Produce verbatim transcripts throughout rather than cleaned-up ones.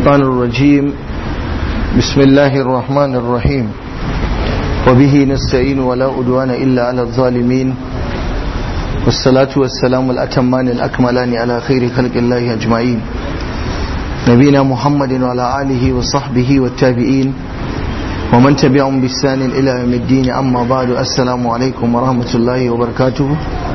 الشيطان الرجيم بسم الله الرحمن الرحيم وبه نستعين ولا عدوان إلا على الظالمين والصلاة والسلام الأتمان الأكملان على خير خلق الله أجمعين نبينا محمد وعلى آله وصحبه والتابعين ومن تبعهم بإحسان إلى يوم الدين أما بعد السلام عليكم ورحمة الله وبركاته.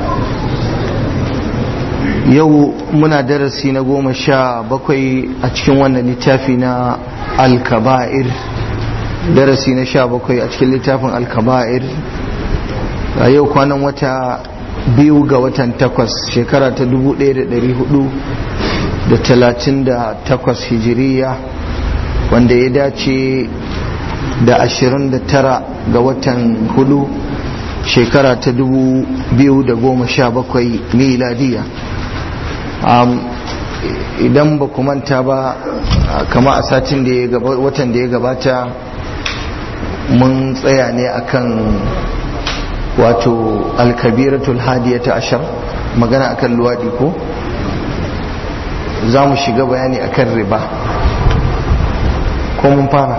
yau muna darasi na goma sha bakwai a cikin wannan littafi na al-kaba'ir darasi na sha bakwai a cikin littafin al-kaba'ir a yau kwanan wata biyu ga watan takwas shekara ta dubu ɗaya da ɗari hudu da talatin da takwas hijiriya wanda ya dace da ashirin da tara ga watan hudu shekara ta dubu biyu da goma sha bakwai miladiya. Um, idan ba ku manta ba kama a satin da ya gaba watan da ya gabata mun tsaya ne akan wato alkabiratul hadiyata ashar magana akan luwadi ko za mu shiga bayani akan riba ko mun fara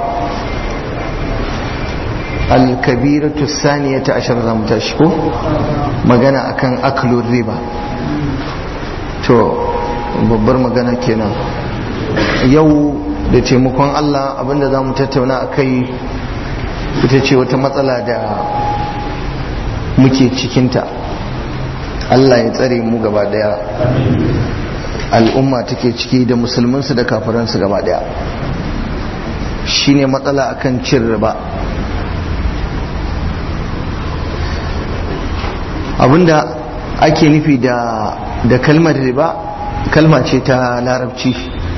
alkabiratul saniyata ashar za mu tashi ko magana akan aklur riba. To babbar magana kenan yau da taimakon Allah abinda za mu tattauna a kai ita ce wata matsala da muke cikinta. Allah ya tsare mu gaba daya, al'umma take ciki da musulmansu da kafiransu gaba daya, shine matsala akan cin riba. Abinda ake nufi da da kalmar riba kalma ce ta larabci.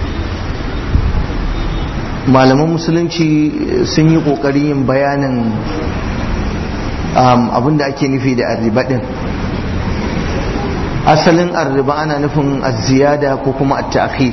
Malaman musulunci sun yi kokarin yin bayanin um, abinda ake nufi da arriba din. Asalin arriba ana nufin az-ziyada ko kuma at-ta'khir,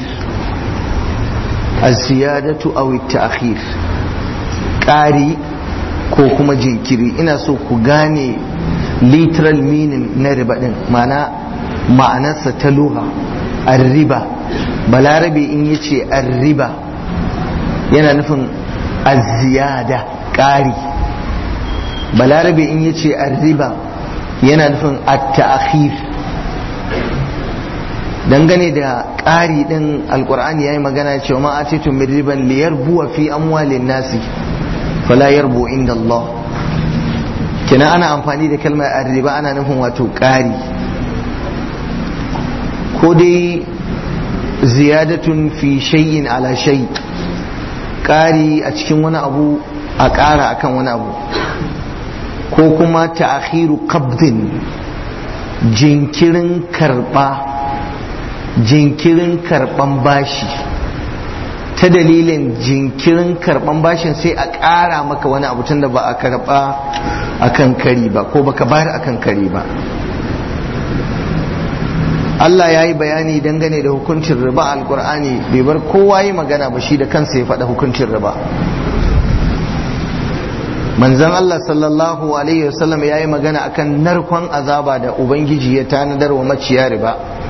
az-ziyadatu aw at-ta'khir, ƙari ko kuma jinkiri. Ina so ku gane literal meaning na riba din, ma'ana ma'anarsa ta lugha. Arriba balarabe in yace arriba yana nufin az-ziyada, ƙari. Balarabe in yace arriba yana nufin at-ta'khir. Dangane da ƙari din alqur'ani yayi magana cewa ma atitum min riban liyarbu fi amwalin nasi fala yarbu inda Allah. Kina ana amfani da kalmar arriba ana nufin wato ƙari ko dai ziyadatun fi shay'in ala shay, ƙari a cikin wani abu a ƙara akan wani abu, ko kuma ta'khiru qabdin, jinkirin karba jinkirin karban bashi. Ta dalilin jinkirin karban bashin sai a ƙara maka wani abu tunda ba a karba akan kari ba ko baka bayar akan kari ba. Allah ya yi bayani dangane da hukuncin riba a alkur'ani, bai bar kowa yi magana ba, shi da kansa ya faɗa hukuncin riba. Manzon Allah sallallahu alaihi wasallam ya yi magana akan narkon azaba da ubangiji ya tanadar wa maciya riba.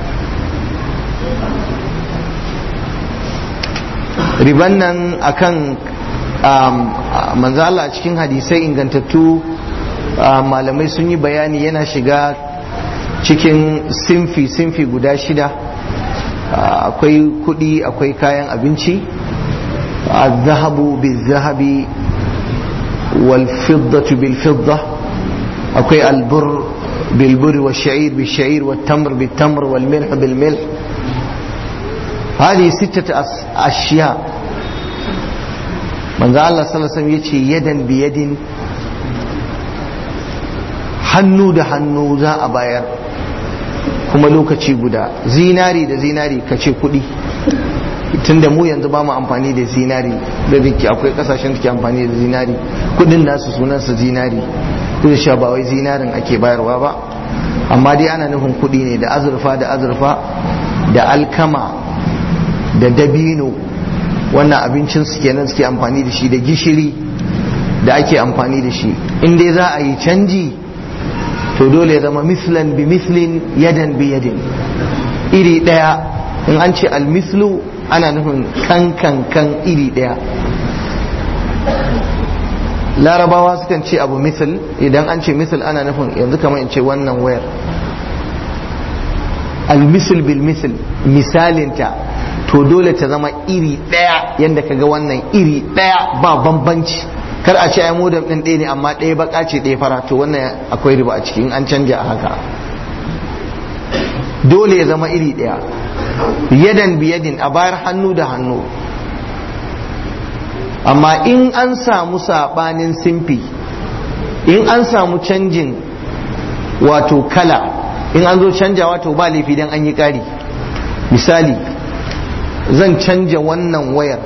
Riban nan akan manzon Allah a cikin hadisai ingantattu malamai sun yi bayani yana shiga cikin sinfi-sinfi guda shida. Akwai kudi, akwai kayan abinci, al-zahabu bil-zahabi wal-fiddatu bil-fidda, akwai al-bur bil-bur wal-sha'ir bil-sha'ir wal-tamr bil-tamr wal-milh bil-milh. هذه ستة أشياء. من ذا الله صلى الله عليه وسلم يجي يدا بيد، hannu da hannu za a bayar kuma lokaci guda. Zinari da zinari ka ce kudi, tunda mu yanzu ba mu amfani da zinari, da dake akwai kasashen da ke amfani da zinari, kudin nasu sunansa zinari, duk da sha ba wai zinarin ake bayarwa ba, amma dai ana nufin kudi ne. Da azurfa da azurfa, da alkama da dabino, wannan abincin su kenan suke amfani da shi, da gishiri da ake amfani da shi. In dai za a yi canji to dole ya zama mislan bi mislin, yadan bi yadin, iri daya. In an ce almislu ana nufin kan kan kan iri daya. larabawa sukan ce abu misal, idan an ce misal ana nufin yanzu kamar in ce wannan wayar al-misl bil misl, misalinta to dole ta zama iri daya yanda kaga wannan iri daya ba bambanci. kar a ce ai modem din ɗaya ne amma ɗaya baka ce ɗaya fara, to wannan akwai riba a cikin an canja haka. dole ya zama iri daya, yadan biyadin, a bayar hannu da hannu. amma in an samu sabanin simfi, in an samu canjin wato kala, in an zo canjawa to ba laifi dan an yi ƙari. misali zan canja wannan wayar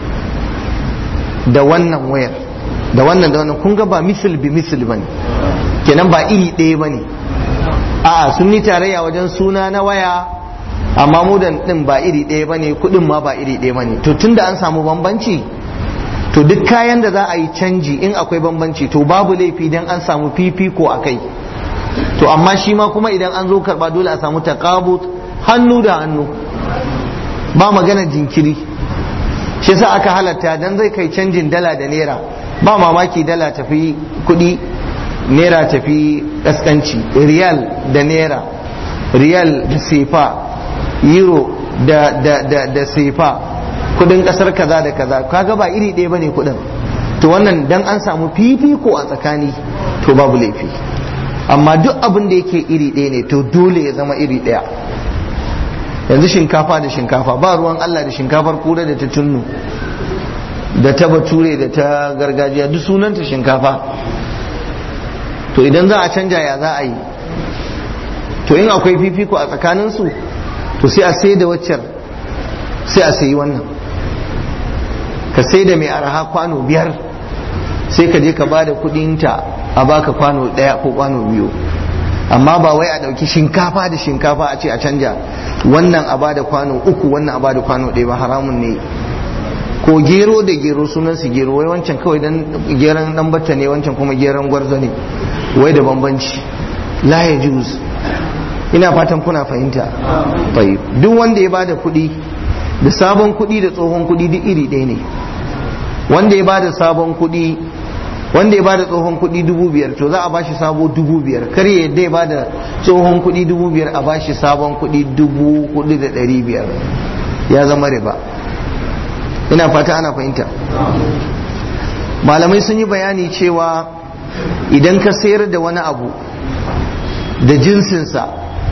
da wannan wayar da wannan da wannan, kun ga ba misal bi misal bane, kenan ba iri ɗaya bane. a'a sun yi tarayya wajen suna na waya, amma mudan din ba iri ɗaya bane, kuɗin ma ba iri ɗaya bane. to tunda an samu bambanci, to duk kayan da za a yi canji in akwai bambanci to babu laifi dan an samu fifiko a kai. to amma shi ma kuma idan an zo karba dole a samu taqabut, hannu da hannu, ba magana jinkiri. shi yasa aka halatta dan zai kai canjin dala da naira, ba mamaki dala tafi kudi, naira tafi kaskanci, riyal da naira, riyal da sefa, euro da da da da sefa, kudin kasar kaza da kaza, kaga ba iri ɗaya bane kudin. to wannan dan an samu fifiko a tsakani to babu laifi. amma duk abin da yake iri ɗaya ne to dole ya zama iri ɗaya. yanzu shinkafa da shinkafa, ba ruwan Allah da shinkafar kura da ta tunnu da ta bature da ta gargajiya, duk sunanta shinkafa. to idan za a canja ya za a yi? to in akwai fifiko a tsakaninsu to sai a sai da waccar sai a sayi wannan. ka sai da mai araha kwano biyar, sai ka je ka bada kudinta a baka kwano daya ko kwano biyu. amma ba wai a dauki shinkafa da shinkafa a ce a canja, wannan a bada kwano uku wannan a bada kwano ɗaya, ba haramun ne. ko gero da gero sunan su gero, wai wancan kawai dan geron dan batta ne, wancan kuma geron gwarzo ne, wai da bambanci. la yajuz. ina fatan kuna fahimta. bai duk wanda ya bada kuɗi da sabon kuɗi da tsohon kuɗi duk iri ɗaya ne. wanda ya bada sabon kuɗi, wanda ya bada tsohon kuɗi dubu biyar to za a bashi sabo dubu biyar. kar ya yadda ya bada tsohon kuɗi dubu biyar a bashi sabon kuɗi dubu hudu da ɗari biyar, ya zama riba. ina fata ana fahimta. malamai sun yi bayani cewa idan ka sayar da wani abu da jinsinsa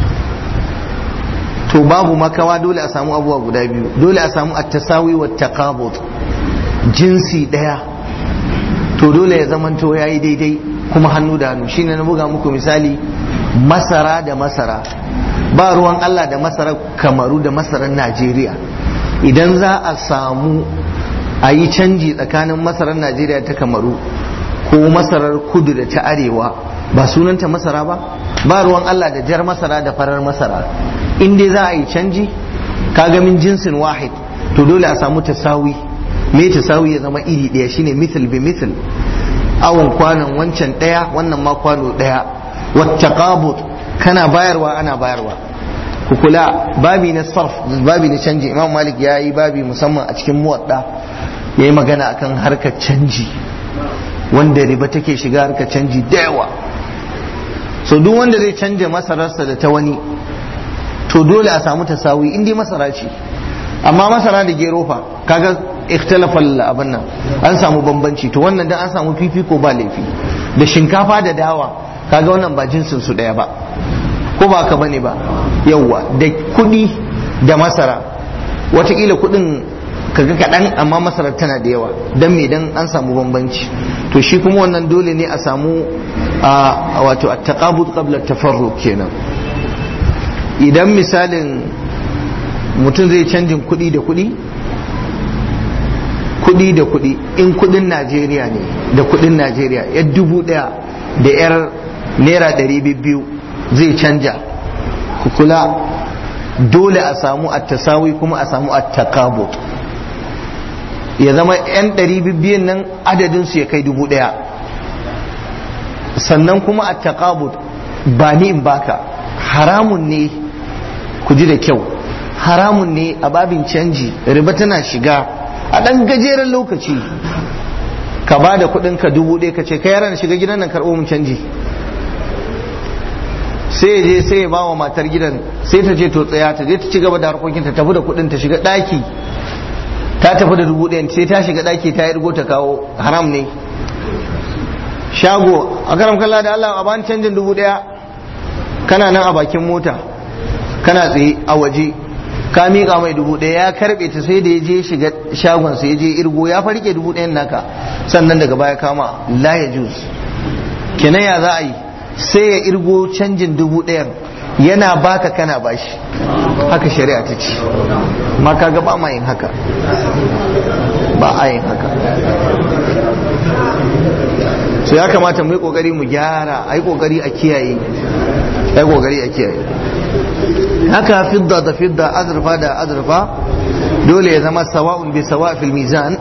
to babu makawa dole a samu abubuwa guda biyu. dole a samu at-tasawi wa taqabud, jinsi daya to dole ya zamanto yayi daidai kuma hannu da hannu. shine na buga muku misali masara da masara, ba ruwan Allah da masarar Kamaru da masarar Najeriya. idan za a samu a yi canji tsakanin masarar Najeriya ta Kamaru ko masarar kudu da ta arewa, ba sunanta masara ba? ba ruwan Allah da jar masara da farar masara. in dai za a yi canji kaga min jinsin wahid to dole a samu tasawi. me tasawi ya zama iri daya, shine misal bi misal, awon kwanon wancan daya wannan ma kwano daya. wattaqabut, kana bayarwa ana bayarwa. ku kula babi na sarf, babi na canji, Imam Malik ya yi babi musamman a cikin muwadda, ya yi magana akan harkar canji, wanda riba take shiga harkar canji da yawa. so duk wanda zai canja masararsa da ta wani to dole a samu tasawi in dai masara ce. amma masara da gero fa kaga ikhtilafal abin nan, an samu bambanci, to wannan dan an samu fifiko ba laifi. da shinkafa da dawa kaga wannan ba jinsin su daya ba, ko ba ka bane ba? yawwa da kudi da masara, watakila kudin kaga kaɗan amma masarar tana da yawa, dan me dan an samu bambanci. to shi kuma wannan dole ne a samu wato at-taqabud qabla at-tafarruq kenan. idan misalin mutum zai canjin kudi da kudi, kudi da kudi, in kudin Najeriya ne da kudin Najeriya, yar dubu daya da yar naira ɗari biyu zai canja, ku kula dole a samu at-tasawi kuma a samu at-taqabud. ya zama yan ɗari biyun nan adadin su ya kai dubu ɗaya. sannan kuma at-taqabud ba ni in baka, haramun ne, ku ji da kyau, haramun ne a babin canji, riba tana shiga a ɗan gajeren lokaci. Ka ba da kuɗin ka dubu ɗaya ka ce ka yaran shiga gidan nan karɓo mun canji, sai je sai ya ba wa matar gidan, sai ta ce to tsaya, ta je ta ci gaba da harkokin ta tafi da kuɗin ta shiga ɗaki, ta tafi da dubu ɗayan sai ta shiga ɗaki ta irgo ta kawo, haram ne. Shago a karam kalla da Allah a bani canjin dubu ɗaya, kana nan a bakin mota kana tsaye a waje ka miƙa mai dubu ɗaya ya karɓe ta, sai da ya je shiga shagon sai ya je irgo ya farke dubu ɗayan naka, sannan daga baya kama la ya juz. kenan ya za a yi, sai ya irgo canjin dubu ɗayan yana baka kana bashi, haka shari'a ta ce. ma kaga ba ma yin haka, ba a yin haka. so ya kamata mu yi kokari mu gyara, a yi kokari a kiyaye, a yi kokari a kiyaye. haka fidda da fidda, azurfa da azurfa dole ya zama sawa'un bi sawa' fil mizan,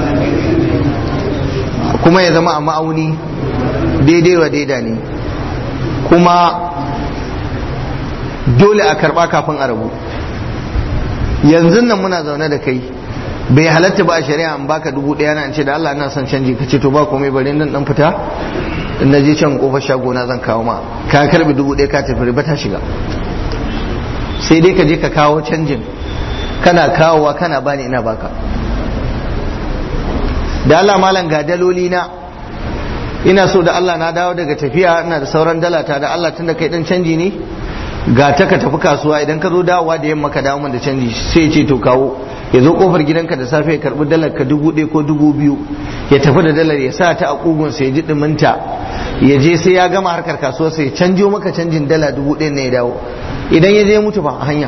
kuma ya zama a ma'auni daidai wa daida ne, kuma dole a karba kafin a rabu. yanzu nan muna zaune da kai, bai halatta ba a shari'a in baka dubu ɗaya na in ce da Allah ina son canji, ka ce to ba komai bari nan dan fita in na je can kofar shago na zan kawo ma, ka karbi dubu ɗaya ka tafi riba ta shiga. sai dai ka je ka kawo canjin, kana kawowa kana bani ina baka. da Allah malam ga daloli na, ina so da Allah na dawo daga tafiya ina da sauran dalata, da Allah tunda kai dan canji ne ga ta ka tafi kasuwa, idan ka zo dawowa da yamma ka dawo min da canji, sai ce to kawo. ya zo kofar gidanka da safe ya karbi dalar ka dubu ɗaya ko dubu biyu, ya tafi da dalar ya sa ta a kugun sai ya ji duminta, ya je sai ya gama harkar kasuwa sai ya canjo maka canjin dala dubu ɗaya ne ya dawo. idan ya je mutu ba a hanya,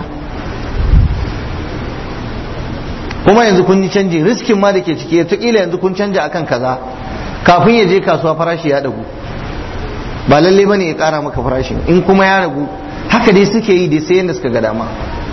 kuma yanzu kun yi canji, riskin ma da ke ciki ta kila yanzu kun canja akan kaza, kafin ya je kasuwa farashi ya dagu, ba lalle bane ya kara maka farashin, in kuma ya ragu haka dai suke yi dai sai yanda suka ga dama.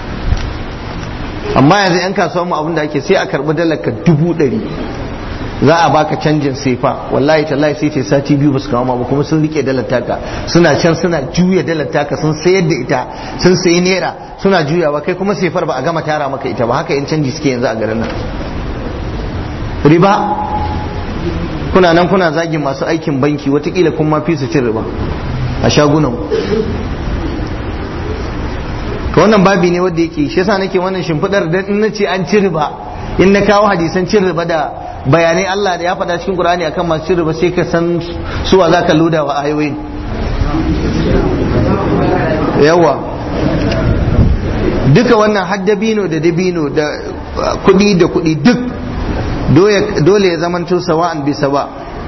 amma yanzu yan kasuwa mu abinda ake sai a karbi dalar ka dubu ɗari, za a baka canjin sefa, wallahi tallahi sai ce sati biyu basu kawo ma ba, kuma sun rike dalar taka, suna can suna juya dalar taka, sun sayar da ita, sun sayi naira suna juyawa, kai kuma sefar ba a gama tara maka ita ba. haka yan canji suke yanzu a garin nan. riba, kuna nan kuna zagin masu aikin banki, watakila kun ma fi su cin riba a shagunan. to wannan babi ne wanda yake, shi yasa nake wannan shimfidar, dan in nace an ci riba, in na kawo hadisan cin riba da bayanai Allah da ya faɗa cikin Qur'ani akan masu cin riba, sai ka san suwa zaka loda wa ayoyin. yawa duka wannan haddabino da dabino da kuɗi da kuɗi duk dole ya zamanto sawa'an bi sawa,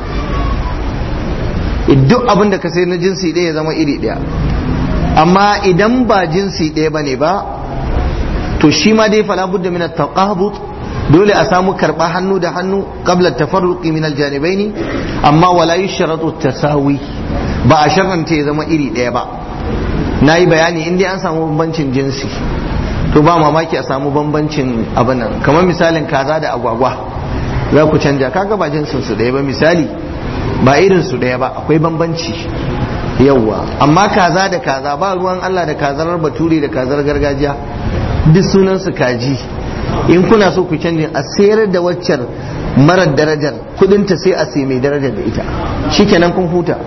duk abin da ka sai na jinsi ɗaya ya zama iri ɗaya. amma idan ba jinsi ɗaya bane ba, to shi ma dai fala budda min at-taqabut, dole a samu karba hannu da hannu qabla at-tafarruqi min al-janibaini, amma wala yushratu at-tasawi, ba a sharranta ya zama iri ɗaya ba. nayi bayani in dai an samu bambancin jinsi, to ba mamaki a samu bambancin abin nan, kamar misalin kaza da agwagwa za ku canja, kaga ba jinsin su ɗaya ba, misali ba irin su ɗaya ba, akwai bambanci. yawwa amma kaza da kaza ba ruwan Allah da kazar bature da kazar gargajiya, duk sunan su kaji. in kuna so ku canjin, a sayar da waccar marar darajar kudinta sai a sai mai darajar da ita, shikenan kun huta.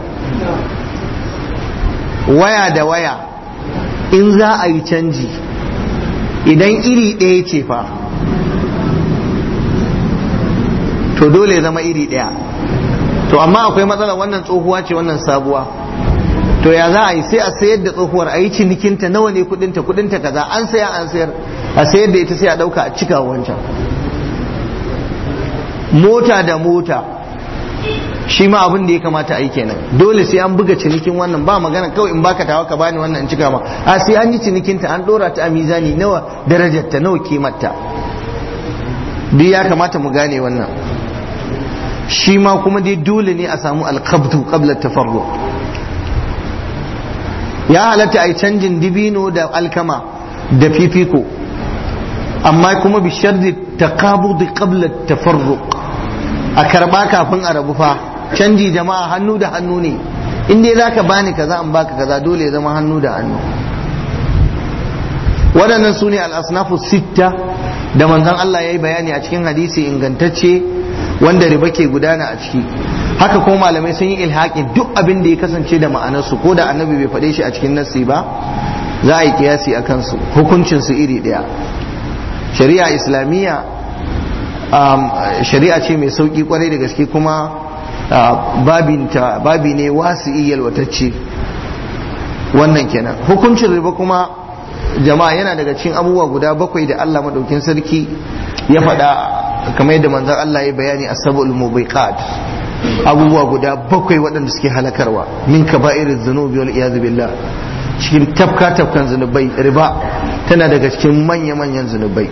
waya da waya in za a yi canji, idan iri ɗaya ce fa to dole ya zama iri ɗaya. to amma akwai matsala, wannan tsohuwa ce wannan sabuwa, to ya za a yi, sai a sayar da tsohuwar, a yi cinikinta, nawa ne kudinta, kudinta kaza, an saya an sayar, a sayar da ita sai a dauka a cika wancan. mota da mota shi ma abin da ya kamata a yi kenan, dole sai an buga cinikin wannan, ba magana kawai in baka tawa ka bani wannan in cika ma, a sai an yi cinikinta, an dora ta a mizani, nawa darajarta, nawa kimarta, duk ya kamata mu gane wannan. shi ma kuma dai dole ne a samu alqabdu qabla tafarruq. ya halatta a yi canjin dibino da alkama da fifiko, amma kuma bi shardi taqabudi qabla tafarruq, a karba kafin a rabu fa. canji jama'a hannu da hannu ne, in dai zaka bani kaza an baka kaza, dole ya zama hannu da hannu. waɗannan su ne al-asnafu sitta da manzon Allah ya yi bayani a cikin hadisi ingantacce wanda riba ke gudana a ciki. Haka kuma malamai sun yi ilhaƙin duk abin da ya kasance da ma'anarsu ko da annabi bai faɗe shi a cikin nassi ba za a yi kiyasi a kansu, hukuncin su iri ɗaya. Shari'a islamiyya um, shari'a ce mai sauƙi kwarai da gaske kuma uh, babinta babi ne wasi'i yalwatacce. Wannan kenan. Hukuncin riba kuma jama'a yana daga cikin abubuwa guda bakwai da Allah madaukin sarki ya faɗa kamar yadda manzon Allah ya bayani as-sab'ul mubiqat, abubuwa guda bakwai waɗanda suke halakarwa min kaba'iriz zunubi wal iyad billah, cikin tafka tafkan zunubai riba tana daga cikin manya manyan zunubai.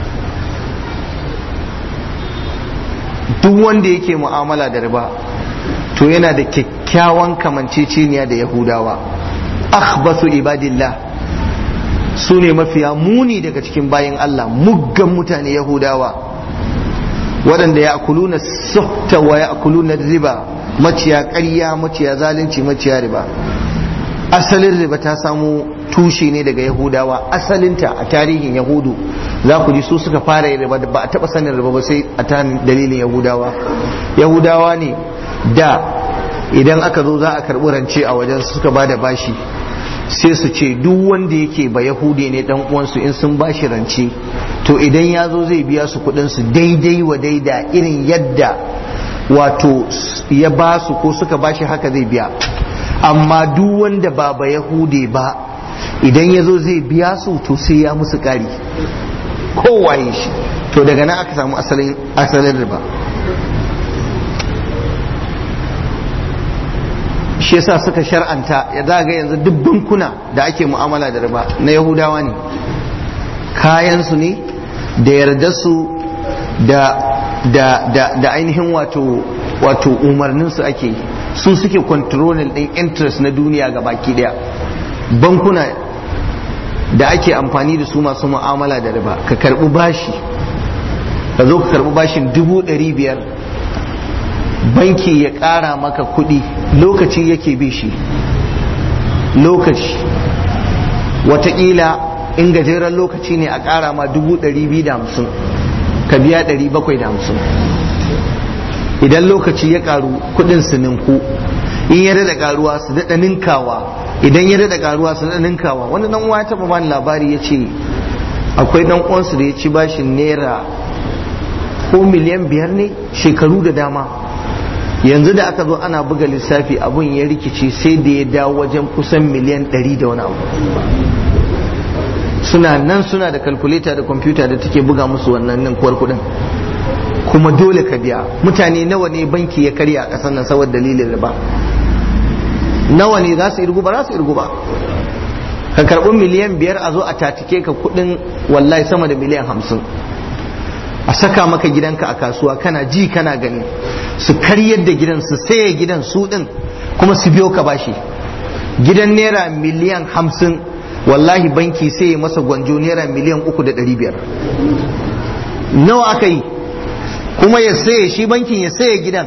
Duk wanda yake mu'amala da riba to yana da kyakkyawan kamanceceniya da Yahudawa. Akhbathu ibadillah, su ne mafiya muni daga cikin bayin Allah, muggan mutane Yahudawa waɗanda ya akuluna suhta wa ya akuluna riba, maciya ƙarya, maciya zalunci, maciya riba. Asalin riba ta samu tushe ne daga Yahudawa, asalinta a tarihin Yahudu za ku ji su suka fara yin riba, ba a taɓa sanin riba ba sai a ta dalilin Yahudawa. Yahudawa ne da idan aka zo za a karɓi rance a wajen suka ba da bashi sai su ce duk wanda yake ba Yahudi ne dan uwansu in sun bashi rance to idan ya zo zai biya su kudin su daidai wa daida irin yadda wato ya ba su ko suka bashi haka zai biya. Amma duk wanda ba ba Yahudi ba idan ya zo zai biya su to sai ya musu kari kowaye shi. To daga nan aka samu asalin asalin riba. Shi yasa suka shar'anta ya zaga yanzu duk bankuna da ake mu'amala da riba na Yahudawa ne, kayansu ne da yardarsu da da da da ainihin wato wato umarninsu ake, su suke controlling din interest na duniya ga baki daya. Bankuna da ake amfani da su masu mu'amala da riba, ka karbi bashi ka zo ka karbi bashin dubu ɗari biyar, banki ya ƙara maka kuɗi, lokaci yake bi shi lokaci, wataƙila in gajeren lokaci ne a ƙara ma dubu ɗari biyu da hamsin ka biya ɗari bakwai da hamsin. Idan lokaci ya ƙaru kuɗin su ninku, in ya daɗa ƙaruwa su daɗa ninkawa, idan ya daɗa ƙaruwa su daɗa ninkawa. Wani ɗan uwa ya taɓa bani labari ya ce akwai ɗan uwansu da ya ci bashin naira ko miliyan biyar ne shekaru da dama. Yanzu da aka zo ana buga lissafi abun ya rikice sai da ya dawo wajen kusan miliyan ɗari da wani abu. Suna nan suna da kalkuleta da kwamfuta da take buga musu wannan ninkuwar kuɗin, kuma dole ka biya. Mutane nawa ne banki ya karya a ƙasar nan saboda dalilin riba? Nawa ne za su irgu ba? Za su irgu ba. Ka karɓi miliyan biyar a zo a tatike ka kuɗin wallahi sama da miliyan hamsin, a saka maka gidanka a kasuwa kana ji kana gani, su karyar da gidan su saye gidan su din kuma su biyo ka bashi. Gidan naira miliyan hamsin wallahi banki sai masa gwanjo naira miliyan uku da ɗari biyar. Nawa aka yi? Kuma ya saye shi bankin ya saye gidan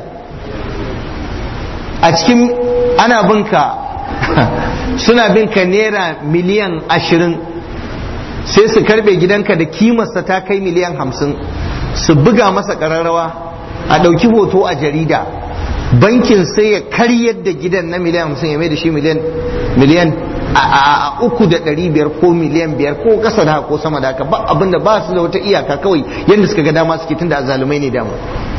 a cikin ana binka suna binka naira miliyan ashirin, sai su karbe gidanka da kimarsa ta kai miliyan hamsin, su buga masa ƙararrawa a ɗauki hoto a jarida, bankin sai ya karyar da gidan na miliyan hamsin ya mai da shi miliyan miliyan a uku da ɗari biyar ko miliyan biyar ko ƙasa da ko sama da haka, ba abinda ba su da wata iyaka, kawai yadda suka ga dama suke, tunda azzalumai ne dama.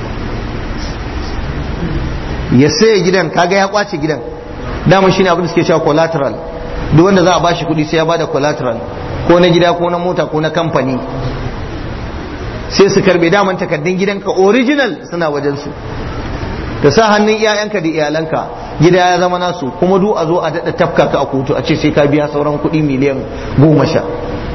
Ya saye gidan, kaga ya kwace gidan, dama shine abin da suke cewa collateral. Duk wanda za a bashi kuɗi sai ya bada collateral, ko na gida ko na mota ko na kamfani. Sai su karbe daman takardun gidanka original suna wajen su, ka sa hannun iyayenka da iyalanka, gida ya zama nasu, kuma du a zo a daɗa tafka ka a kotu a ce sai ka biya sauran kuɗi miliyan goma sha.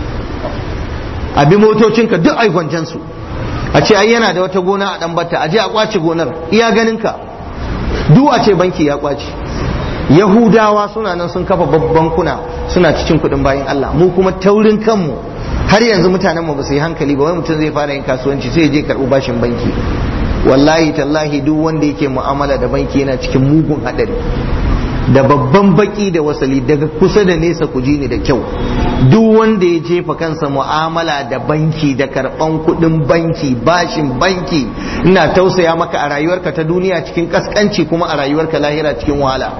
A bi motocinka duk ai gwanjan su, a ce ai yana da wata gona a ɗan batta, a je a kwace gonar iya ganinka, duk a ce banki ya kwace. Yahudawa suna nan sun kafa babban kuna suna cikin kuɗin bayan Allah. Mu kuma taurin kanmu har yanzu mutanen mu ba su yi hankali ba, wai mutum zai fara yin kasuwanci sai ya je karɓi bashin banki. Wallahi tallahi duk wanda yake mu'amala da banki yana cikin mugun haɗari. da babban baki da wasali daga kusa da nesa ku ji ni da kyau. Duk wanda ya jefa kansa mu'amala da banki da karban kudin banki bashin banki, ina tausaya maka a rayuwarka ta duniya cikin kaskanci kuma a rayuwarka lahira cikin wahala.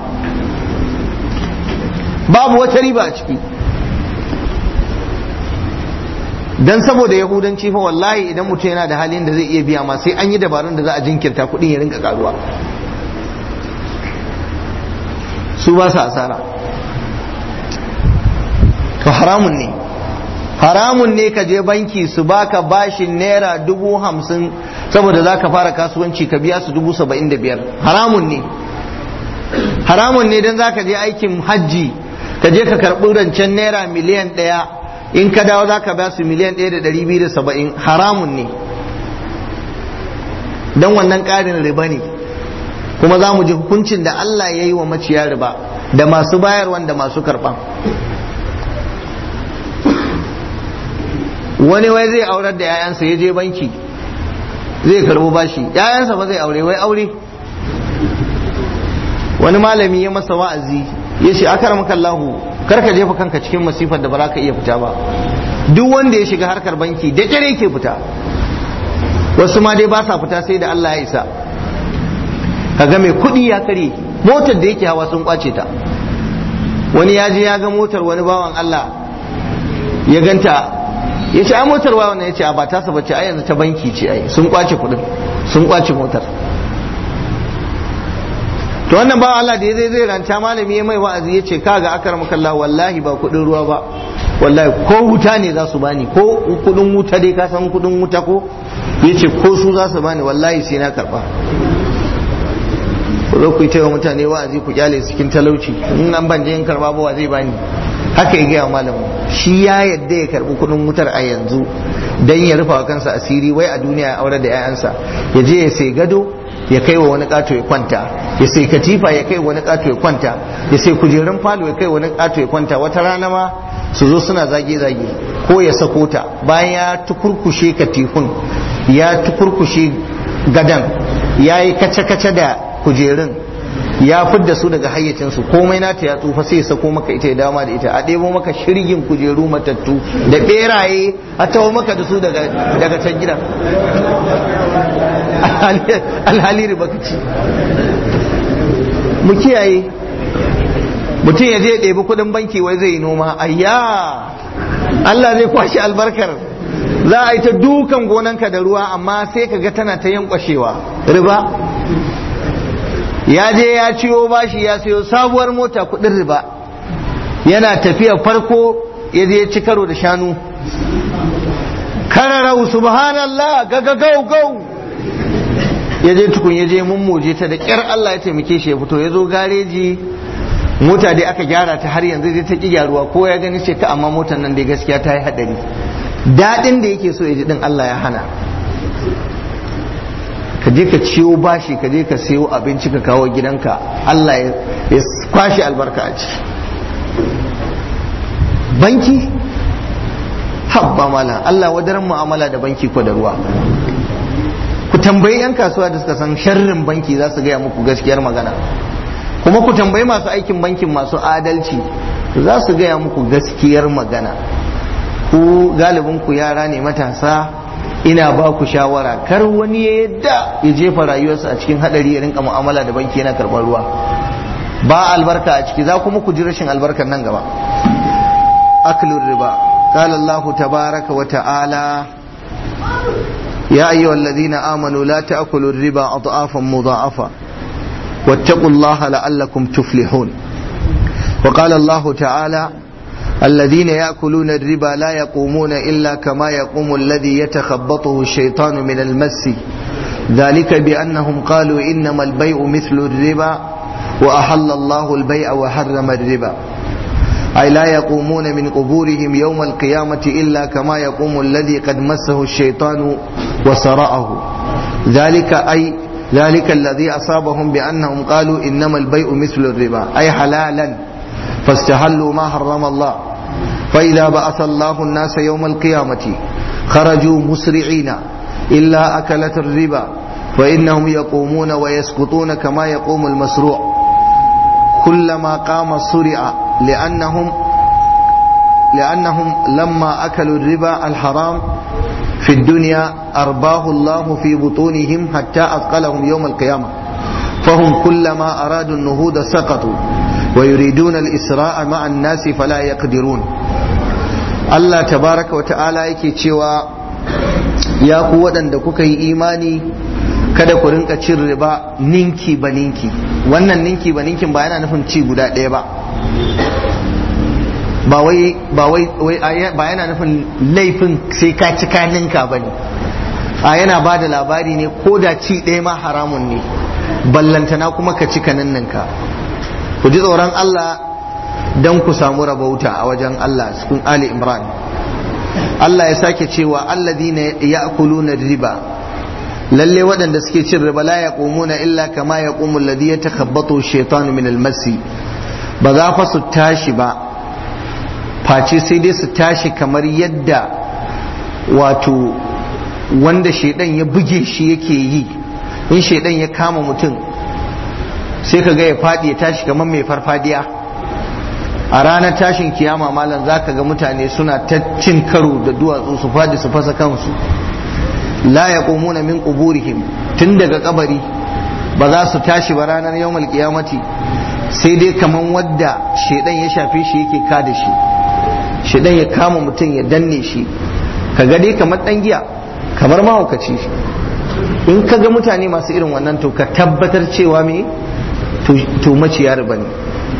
Babu wata riba a ciki. Dan saboda yahudanci fa wallahi idan mutum yana da halin da zai iya biya ma sai an yi dabarun da za a jinkirta kudin ya rinka karuwa. Su ba su asara. To haramun ne haramun ne ka je banki su baka bashin naira dubu hamsin saboda za ka fara kasuwanci ka biya su dubu saba'in da biyar. Haramun ne haramun ne don za ka je aikin hajji ka je ka karɓi rancen naira miliyan ɗaya, in ka dawo za ka biya su miliyan ɗaya da ɗari biyu da saba'in. haramun ne don wannan ƙarin riba ne, kuma za mu ji hukuncin da Allah ya yi wa maciya riba da masu bayarwan da masu karɓa. Wani wai zai aurar da 'ya'yansa ya je banki zai karbo bashi, 'ya'yansa ba zai aure, wai aure. Wani malami ya masa wa'azi ya ce akaramaka Allahu kar ka jefa kanka cikin masifar da ba za ka iya fita ba. Duk wanda ya shiga harkar banki da kyar yake fita, wasu ma dai ba sa fita sai da Allah ya isa. Kaga mai kuɗi ya kare, motar da yake hawa sun kwace ta. Wani ya je ya ga motar wani bawan Allah ya ganta, ya ce a motar wa wannan, ya ce a ba tasa bace, a yanzu ta banki ce, ai sun kwace kuɗin, sun kwace motar. To wannan bawan Allah da ya zai zai ranta, malami ya mai wa'azi ya ce kaga akaramaka Allah wallahi ba kuɗin ruwa ba, wallahi ko wuta ne za su bani, ko kuɗin wuta dai ka san kuɗin wuta ko, ya ce ko su za su bani wallahi sai na karɓa. Ku zo ku yi wa mutane wa'azi ku kyale cikin talauci, in an ban je in karba ba wa zai bani. Haka ya gaya malamin, shi ya yadda ya karbi kudin wutar a yanzu dan ya rufa kansa asiri, wai a duniya ya aure da 'ya'yansa, ya je ya sai gado ya kai wa wani kato ya kwanta, ya sai katifa ya kai wani kato ya kwanta, ya sai kujerun falo ya kai wani kato ya kwanta. Wata rana ma su zo suna zage-zage, ko ya sako ta bayan ya tukurkushe katifun, ya tukurkushe gadan, ya yi kace-kace da kujerun, ya fidda su daga hayyacinsu, komai nata ya tsufa, sai ya sako maka ita ya dama da ita, a ɗebo maka shirgin kujeru matattu da ɓeraye a tawo maka da su daga can gidan. Alhali riba kaci. Mu kiyaye, mutum ya je ɗebi kuɗin banki wai zai yi noma, ayya Allah zai kwashi albarkar, za a yi ta dukan gonanka da ruwa amma sai ka ga tana ta yankwashewa. Riba. Ya je ya ciwo bashi ya sayo sabuwar mota kudin riba, yana tafiya farko ya je ya ci karo da shanu, kararau subhanallah gaga gau gau, ya je tukun ya je mummuje ta da kyar Allah ya taimake shi ya fito. Ya zo gareji, mota dai aka gyara ta, har yanzu dai ta ki gyaruwa, ko ya gani ce ta amma motar nan dai gaskiya ta yi hadari. Daɗin da yake so ya ji din Allah ya hana. Ka je ka ciwo bashi, ka je ka sayo abinci ka kawo gidanka, Allah ya kwashi albarka a ciki. Banki habba mala, Allah wadaran mu'amala da banki ko da ruwa. Ku tambayi yan kasuwa da suka san sharrin banki, za su gaya muku gaskiyar magana. Kuma ku tambayi masu aikin bankin masu adalci, za su gaya muku gaskiyar magana. Ku galibin ku yara ne matasa, ina ba ku shawara kar wani ya yadda ya jefa rayuwarsa a cikin hadari ya rinka mu'amala da banki yana karɓar ruwa, ba albarka a ciki, za kuma ku ji rashin albarkar nan gaba. Aklur riba. Qala Allah tabaraka wa ta'ala ya ayyuhalladhina amanu la ta'kulu riba adhafan mudha'afa wattaqullaha la'allakum tuflihun. Wa qala Allah ta'ala الذين يأكلون الربا لا يقومون إلا كما يقوم الذي يتخبطه الشيطان من المس ذلك بأنهم قالوا إنما البيع مثل الربا وأحل الله البيع وحرم الربا أي لا يقومون من قبورهم يوم القيامة إلا كما يقوم الذي قد مسه الشيطان وصرأه ذلك أي ذلك الذي أصابهم بأنهم قالوا إنما البيع مثل الربا أي حلالا فاستحلوا ما حرم الله. فإذا بعث الله الناس يوم القيامة خرجوا مسرعين إلا أكلة الربا فإنهم يقومون ويسقطون كما يقوم المسروع. كلما قام صرع لأنهم لأنهم لما أكلوا الربا الحرام في الدنيا أرباه الله في بطونهم حتى أثقلهم يوم القيامة فهم كلما أرادوا النهوض سقطوا ويريدون الإسراء مع الناس فلا يقدرون. الله تبارك وتعالى yake cewa ya ku waɗanda kuka yi imani kada ku rinka cin riba ninki ba ninki. Wannan ninki ba ninkin ba yana nufin ci guda ɗaya ba, ba wai ba wai ba yana nufin laifin sai ka ci ka ninka ba ne, a yana ba da labari ne ko da ci ɗaya ma haramun ne, ballantana kuma ka ci ka ninninka. Ku ji tsoron Allah don ku samu rabauta a wajen Allah cikin Ali Imran. Allah ya sake cewa alladhina ya'kuluna riba, lalle waɗanda suke cin riba la yaqumuna illa kama yaqumu alladhi yatakhabbathu ash-shaytanu min al-masi, ba za fa su tashi ba face sai dai su tashi kamar yadda wato wanda shaidan ya buge shi yake yi. In shaidan ya kama mutum sai ka ga ya faɗi ya tashi kamar mai farfadiya. A ranar tashin kiyama malam za ka ga mutane suna ta cin karo da duwatsu su faɗi su fasa kansu. La yaqumuna min quburihim, tun daga kabari ba za su tashi ba ranar yawmal qiyamati sai dai kaman wadda shaidan ya shafe shi yake kada shi. Shaidan ya kama mutum ya danne shi, ka ga dai kamar dan giya, kamar mahaukaci. In ka ga mutane masu irin wannan to ka tabbatar cewa me to maciya riba ne.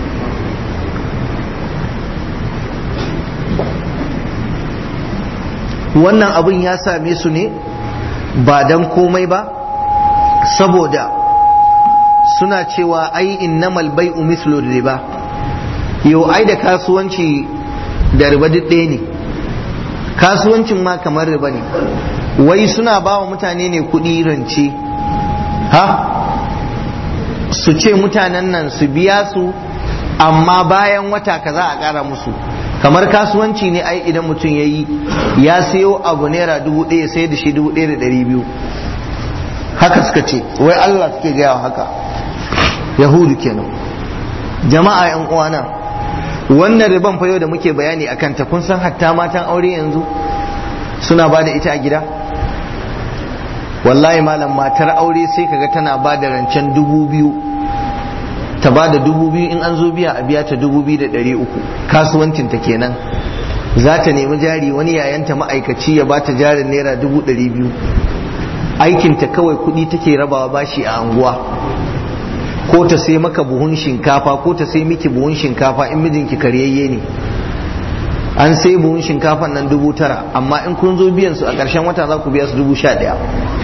Wannan abin ya same su ne ba dan komai ba, saboda suna cewa ai innamal bai'u mislu riba, yau ai da kasuwanci da riba duk ɗaya ne, kasuwancin ma kamar riba ne. Wai suna ba wa mutane ne kuɗi rance, ha su ce mutanen nan su biya su amma bayan wata kaza a ƙara musu. Kamar kasuwanci ne ai idan mutum ya yi ya sayo abu naira dubu ɗaya sai da shi dubu ɗaya da ɗari biyu, haka suka ce, wai Allah suke gaya haka, yahudu kenan. Jama'a yan uwana, wannan riban fa yau da muke bayani a kanta, kun san hatta matan aure yanzu suna ba da ita a gida. Wallahi malam, matar aure sai kaga tana ba da rancen dubu biyu, ta ba da dubu biyu, in an zo biya a biya ta dubu biyu da ɗari uku. Kasuwancinta kenan, za ta nemi jari, wani yayanta ma'aikaci ya ba ta jarin naira dubu ɗari biyu. Aikinta kawai kuɗi take rabawa bashi a anguwa, ko ta sai maka buhun shinkafa ko ta sai miki buhun shinkafa in mijinki karyayye ne. An sai buhun shinkafan nan dubu tara, amma in kun zo biyan su a ƙarshen wata za ku biya su dubu sha ɗaya.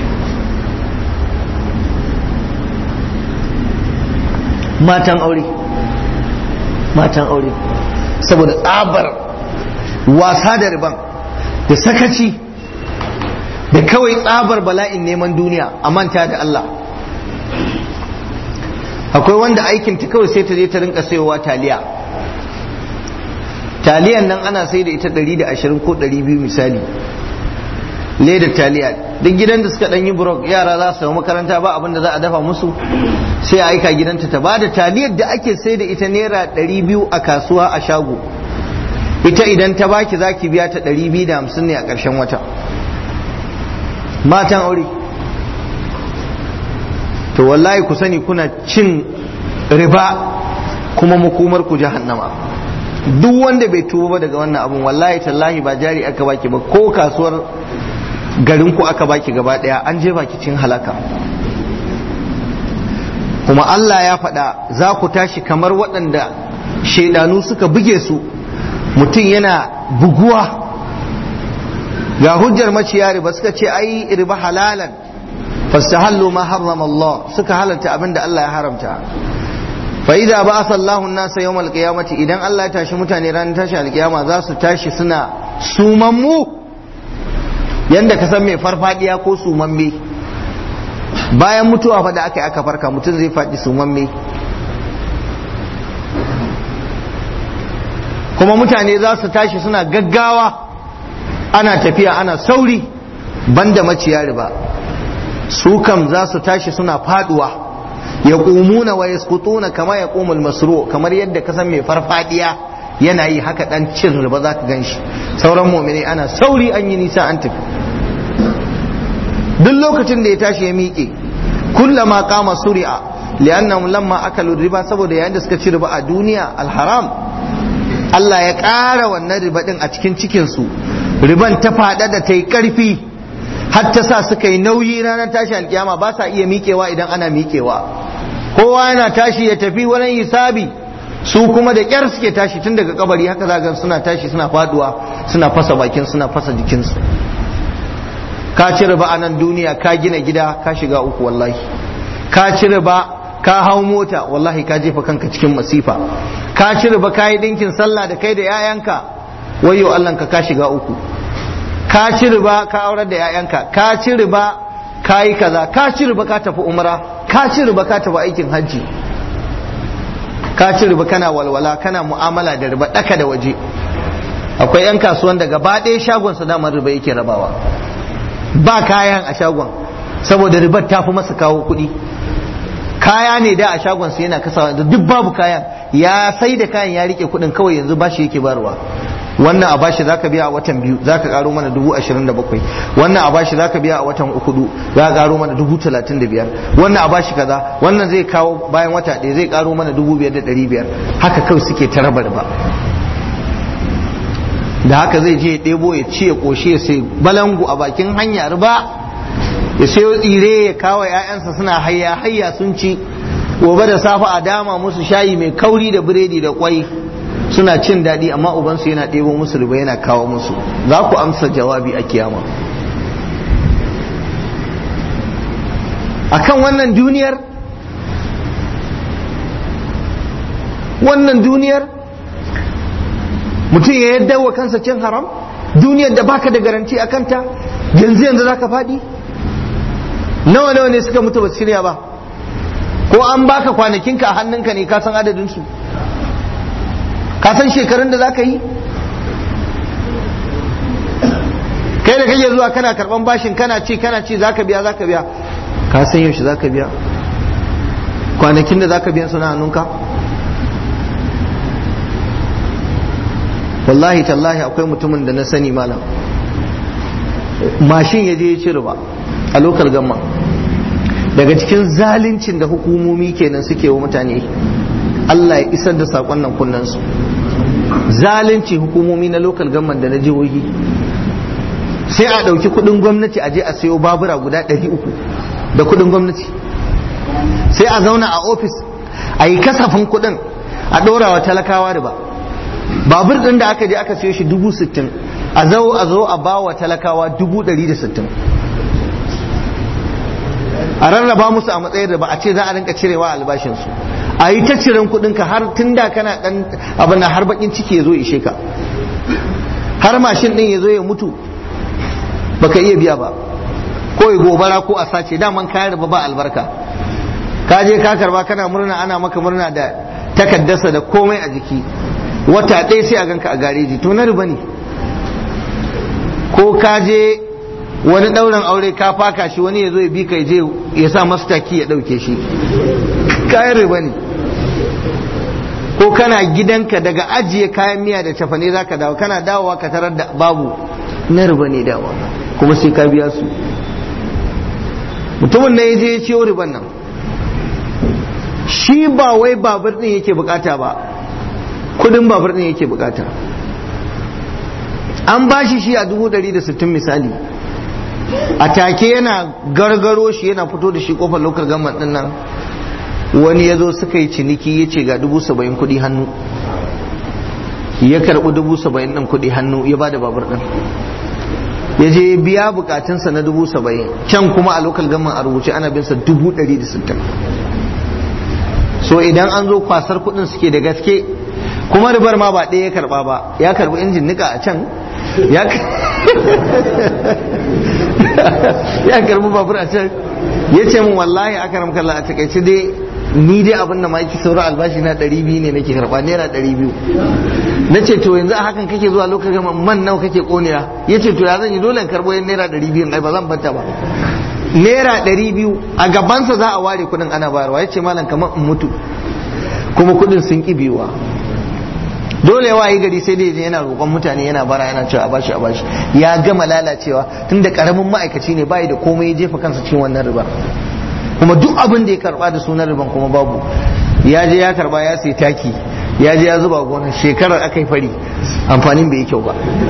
Matan aure, matan aure, saboda tsabar wasa da riban da sakaci da kawai tsabar bala'in neman duniya a manta da Allah. Akwai wanda aikinta kawai sai ta je ta rinka sayowa taliya. Taliyan nan ana sai da ita ɗari da ashirin ko ɗari biyu misali, ledar taliya. Duk gidan da suka ɗanyi burok yara za su samu makaranta ba abin da za a dafa musu, sai a aika gidanta ta bada taliyar da ake sai da ita naira ɗari biyu a kasuwa a shago. Ita idan ta baki za ki biya ta ɗari biyu da hamsin ne a ƙarshen wata. Matan aure, to wallahi ku sani kuna cin riba kuma makomar ku jahannama. Duk wanda bai tuba ba daga wannan abun, wallahi tallahi ba jari aka baki ba, ko kasuwar garin ku aka baki gaba daya, an je baki cin halaka. Kuma Allah ya faɗa za ku tashi kamar waɗanda shaidanu suka buge su, mutum yana buguwa. Ga hujjar maciya riba, suka ce ai riba halalan fastahallu ma harrama Allah, suka halalta abinda Allah ya haramta. Fa idza ba'atha Allahu an-nasa yawm al-qiyamati, idan Allah ya tashi mutane ranar tashi al-qiyama za su tashi suna sumammu, yanda ka san mai farfadiya ko sumamme. Bayan mutuwa fa da aka yi aka farka, mutum zai faɗi sumamme. Kuma mutane za su tashi suna gaggawa, ana tafiya ana sauri, banda maciya riba, su kam za su tashi suna faduwa yaqumuna wa yasqutuna kama yaqumul masru, kamar yadda ka san mai farfadiya yana yi haka dan cin riba za ka ganshi. Sauran mu'mini ana sauri an yi nisa an tafi. Duk lokacin da ya tashi ya miƙe kullama qama suri'a li'annahum lamma akalu riba, saboda yayin da suka ci riba a duniya alharam, Allah ya ƙara wannan riba din a cikin cikin su, riban ta fada da ta yi ƙarfi har ta sa suka yi nauyi ranar tashi alkiyama, ba sa iya miƙewa idan ana miƙewa. Kowa yana tashi ya tafi wurin hisabi, su kuma da ƙyar suke tashi tun daga kabari, haka za ga suna tashi suna faduwa suna fasa bakin suna fasa jikinsu. Ka ci riba a nan duniya, ka gina gida ka shiga uku wallahi. Ka ci riba ka hau mota wallahi ka jefa kanka cikin masifa. Ka ci riba ka yi dinkin sallah da kai da 'ya'yanka, wayyo Allahnka ka shiga uku. Ka ci riba ka aurar da 'ya'yanka, ka ci riba ka yi kaza, ka ci riba ka tafi umra, ka ci riba ka tafi aikin hajji, ka ci riba kana walwala kana mu'amala da riba daka da waje. Akwai 'yan kasuwan da gaba ɗaya shagon su damar riba yake rabawa, ba kayan a shagon saboda ribar ta fi masa kawo kuɗi. Kaya ne da a shagon su yana kasawa, da duk babu kayan, ya sai da kayan ya rike kuɗin kawai, yanzu bashi yake barwa. Wannan a bashi zaka biya a watan biyu zaka karo mana dubu ashirin da bakwai, wannan a bashi zaka biya a watan uku za ka karo mana dubu talatin da biyar, wannan a bashi kaza, wannan zai kawo bayan wata ɗaya zai karo mana dubu biyar da ɗari biyar. Haka kawai suke ta raba riba. Da haka zai je ya ɗebo ya ci ya ƙoshi ya sai balangu a bakin hanya riba, ya sayo tsire ya kawo 'ya'yansa suna hayya hayya sun ci. Gobe da safe a dama musu shayi mai kauri da biredi da kwai, suna cin daɗi, amma ubansu yana ɗebo musu riba yana kawo musu. Za ku amsa jawabi a kiyama. Akan wannan duniyar wannan duniyar mutum ya yadda wa kansa cin haram, duniyar da baka da garanti a kanta, yanzu yanzu za ka faɗi. Nawa nawa ne suka mutu ba su shirya ba, ko an baka kwanakinka a hannunka ne ka san adadinsu, ka san shekarun da za ka yi. Kai da kake zuwa kana karban bashin kana ci kana ci za ka biya za ka biya, ka san yaushe za ka biya, kwanakin da za ka biya suna hannunka. Wallahi tallahi akwai mutumin da na sani malam, mashin ya je ya ci riba a lokal gamma. Daga cikin zalincin da hukumomi kenan suke wa mutane, Allah ya isar da sakon nan kunnansu. Zalunci hukumomi na lokal gamman da na jihohi, sai a ɗauki kuɗin gwamnati a je a sayo babura guda ɗari uku da kuɗin gwamnati, sai a zauna a ofis a yi kasafin kuɗin a ɗora wa talakawa riba. Babur ɗin da aka je aka siyo shi dubu sittin, a zo a zo a ba wa talakawa dubu ɗari da sittin, a rarraba musu a matsayin riba, a ce za a rinka cirewa albashinsu, a yi ta ciren kuɗinka har tun da kana ɗan abin da har bakin ciki ya zo ishe ka, har mashin ɗin ya zo ya mutu baka iya biya ba, ko ya gobara ko a sace, daman kayan riba ba albarka. Ka je ka karba kana murna, ana maka murna da takaddasa da komai a jiki, wata ɗaya sai a ganka a gareji, to na riba ne. Ko ka je wani ɗaurin aure ka faka shi, wani ya zo ya bi ka je ya sa masu taki ya ɗauke shi, kayan riba ne. Ko kana gidanka daga ajiye kayan miya da cafane za ka dawo, kana dawowa ka tarar da babu, na riba ne dawa, kuma sai ka biya su. Mutumin na ya je ya ciyo riban nan, shi ba wai babur ɗin yake bukata ba, kudin babur ɗin yake bukata. An bashi shi a dubu ɗari da sittin misali, a take yana gargaro shi yana fito da shi kofar lokal government ɗin nan, wani ya zo suka yi ciniki ya ce ga dubu saba'in kuɗi hannu, ya karɓi dubu saba'in ɗin kuɗi hannu ya ba da babur ɗin, ya je biya bukatunsa na dubu saba'in, can kuma a lokal government a rubuce ana binsa dubu ɗari da sittin. So idan an zo kwasar kuɗin suke da gaske, kuma ribar ma ba ɗaya ya karɓa ba, ya karɓi injin nika a can, ya karɓi babur a can, ya ce min wallahi aka ramkalla a takaice dai ni dai abin da ma yake saura albashi na ɗari biyu ne nake karɓa, naira ɗari biyu. Na ce to yanzu a hakan kake zuwa lokacin man nawa kake ƙonewa? Ya ce to ya zan yi dole in karɓo yan naira ɗari biyu, ai ba zan banta ba. naira ɗari biyu a gabansa za a ware kudin ana bayarwa. Ya ce malam kamar in mutu, kuma kudin sun ƙi biyuwa. Dole ya wayi gari sai dai yana roƙon mutane, yana bara, yana cewa a bashi a bashi. Ya gama lalacewa tunda karamin ma'aikaci ne, bai da komai, ya jefa kansa cikin wannan riba. Kuma duk abin da ya karba da sunan riban kuma babu. Ya je ya karba ya sai taki, ya je ya zuba gonar, shekarar aka yi fari, amfanin bai yi kyau ba.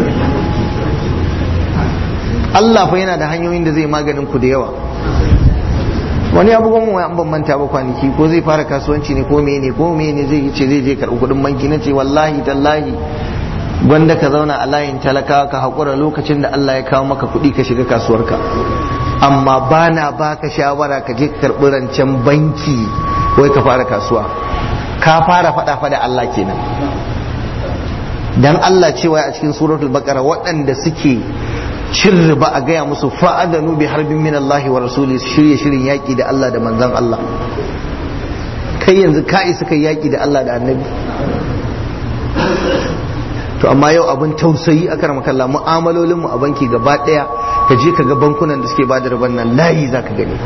Allah fa yana da hanyoyin da zai maganin ku da yawa. Wani abu gwamma an ban manta ba kwanaki, ko zai fara kasuwanci ne ko mene ko mene zai ce zai je karɓi kuɗin banki. Na ce wallahi tallahi gwanda ka zauna a layin talaka ka haƙura lokacin da Allah ya kawo maka kuɗi ka shiga kasuwarka. Amma ba na baka shawara ka je ka karɓi rancen banki wai ka fara kasuwa. Ka fara faɗa faɗa Allah kenan. Dan Allah cewa a cikin suratul baqara waɗanda suke cin riba a gaya musu fa'adanu bi harbin min Allah wa rasuli, shirye shirin yaƙi da Allah da manzon Allah. Kai yanzu ka isa kai yaƙi da Allah da annabi? To amma yau abin tausayi aka rama kalla, mu'amalolin mu a banki gaba ɗaya ka je ka ga bankunan da suke ba da riban nan layi za ka gani.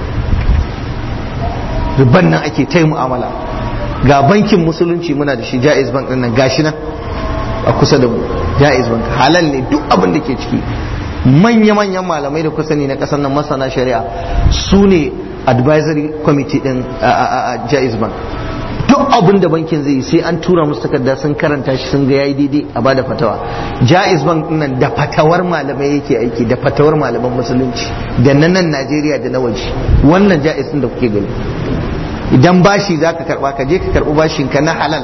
Riban nan ake ta mu'amala. Ga bankin musulunci muna da shi, Jaiz Bank ɗin nan gashi nan a kusa da mu. Jaiz Bank halal ne duk abin da ke ciki. Manya-manyan malamai da kusa ne na kasar nan, masana shari'a, su ne advisory committee din a Jaiz Bank. Duk abin da bankin zai yi sai an tura musu takarda, sun karanta shi, sun ga yayi daidai a bada fatawa. Jaiz Bank nan da fatawar malamai yake aiki, da fatawar malaman musulunci da na nan Najeriya da na waje. Wannan Jaiz din da kuke gani, idan bashi zaka karba ka je ka karbi bashin ka na halal.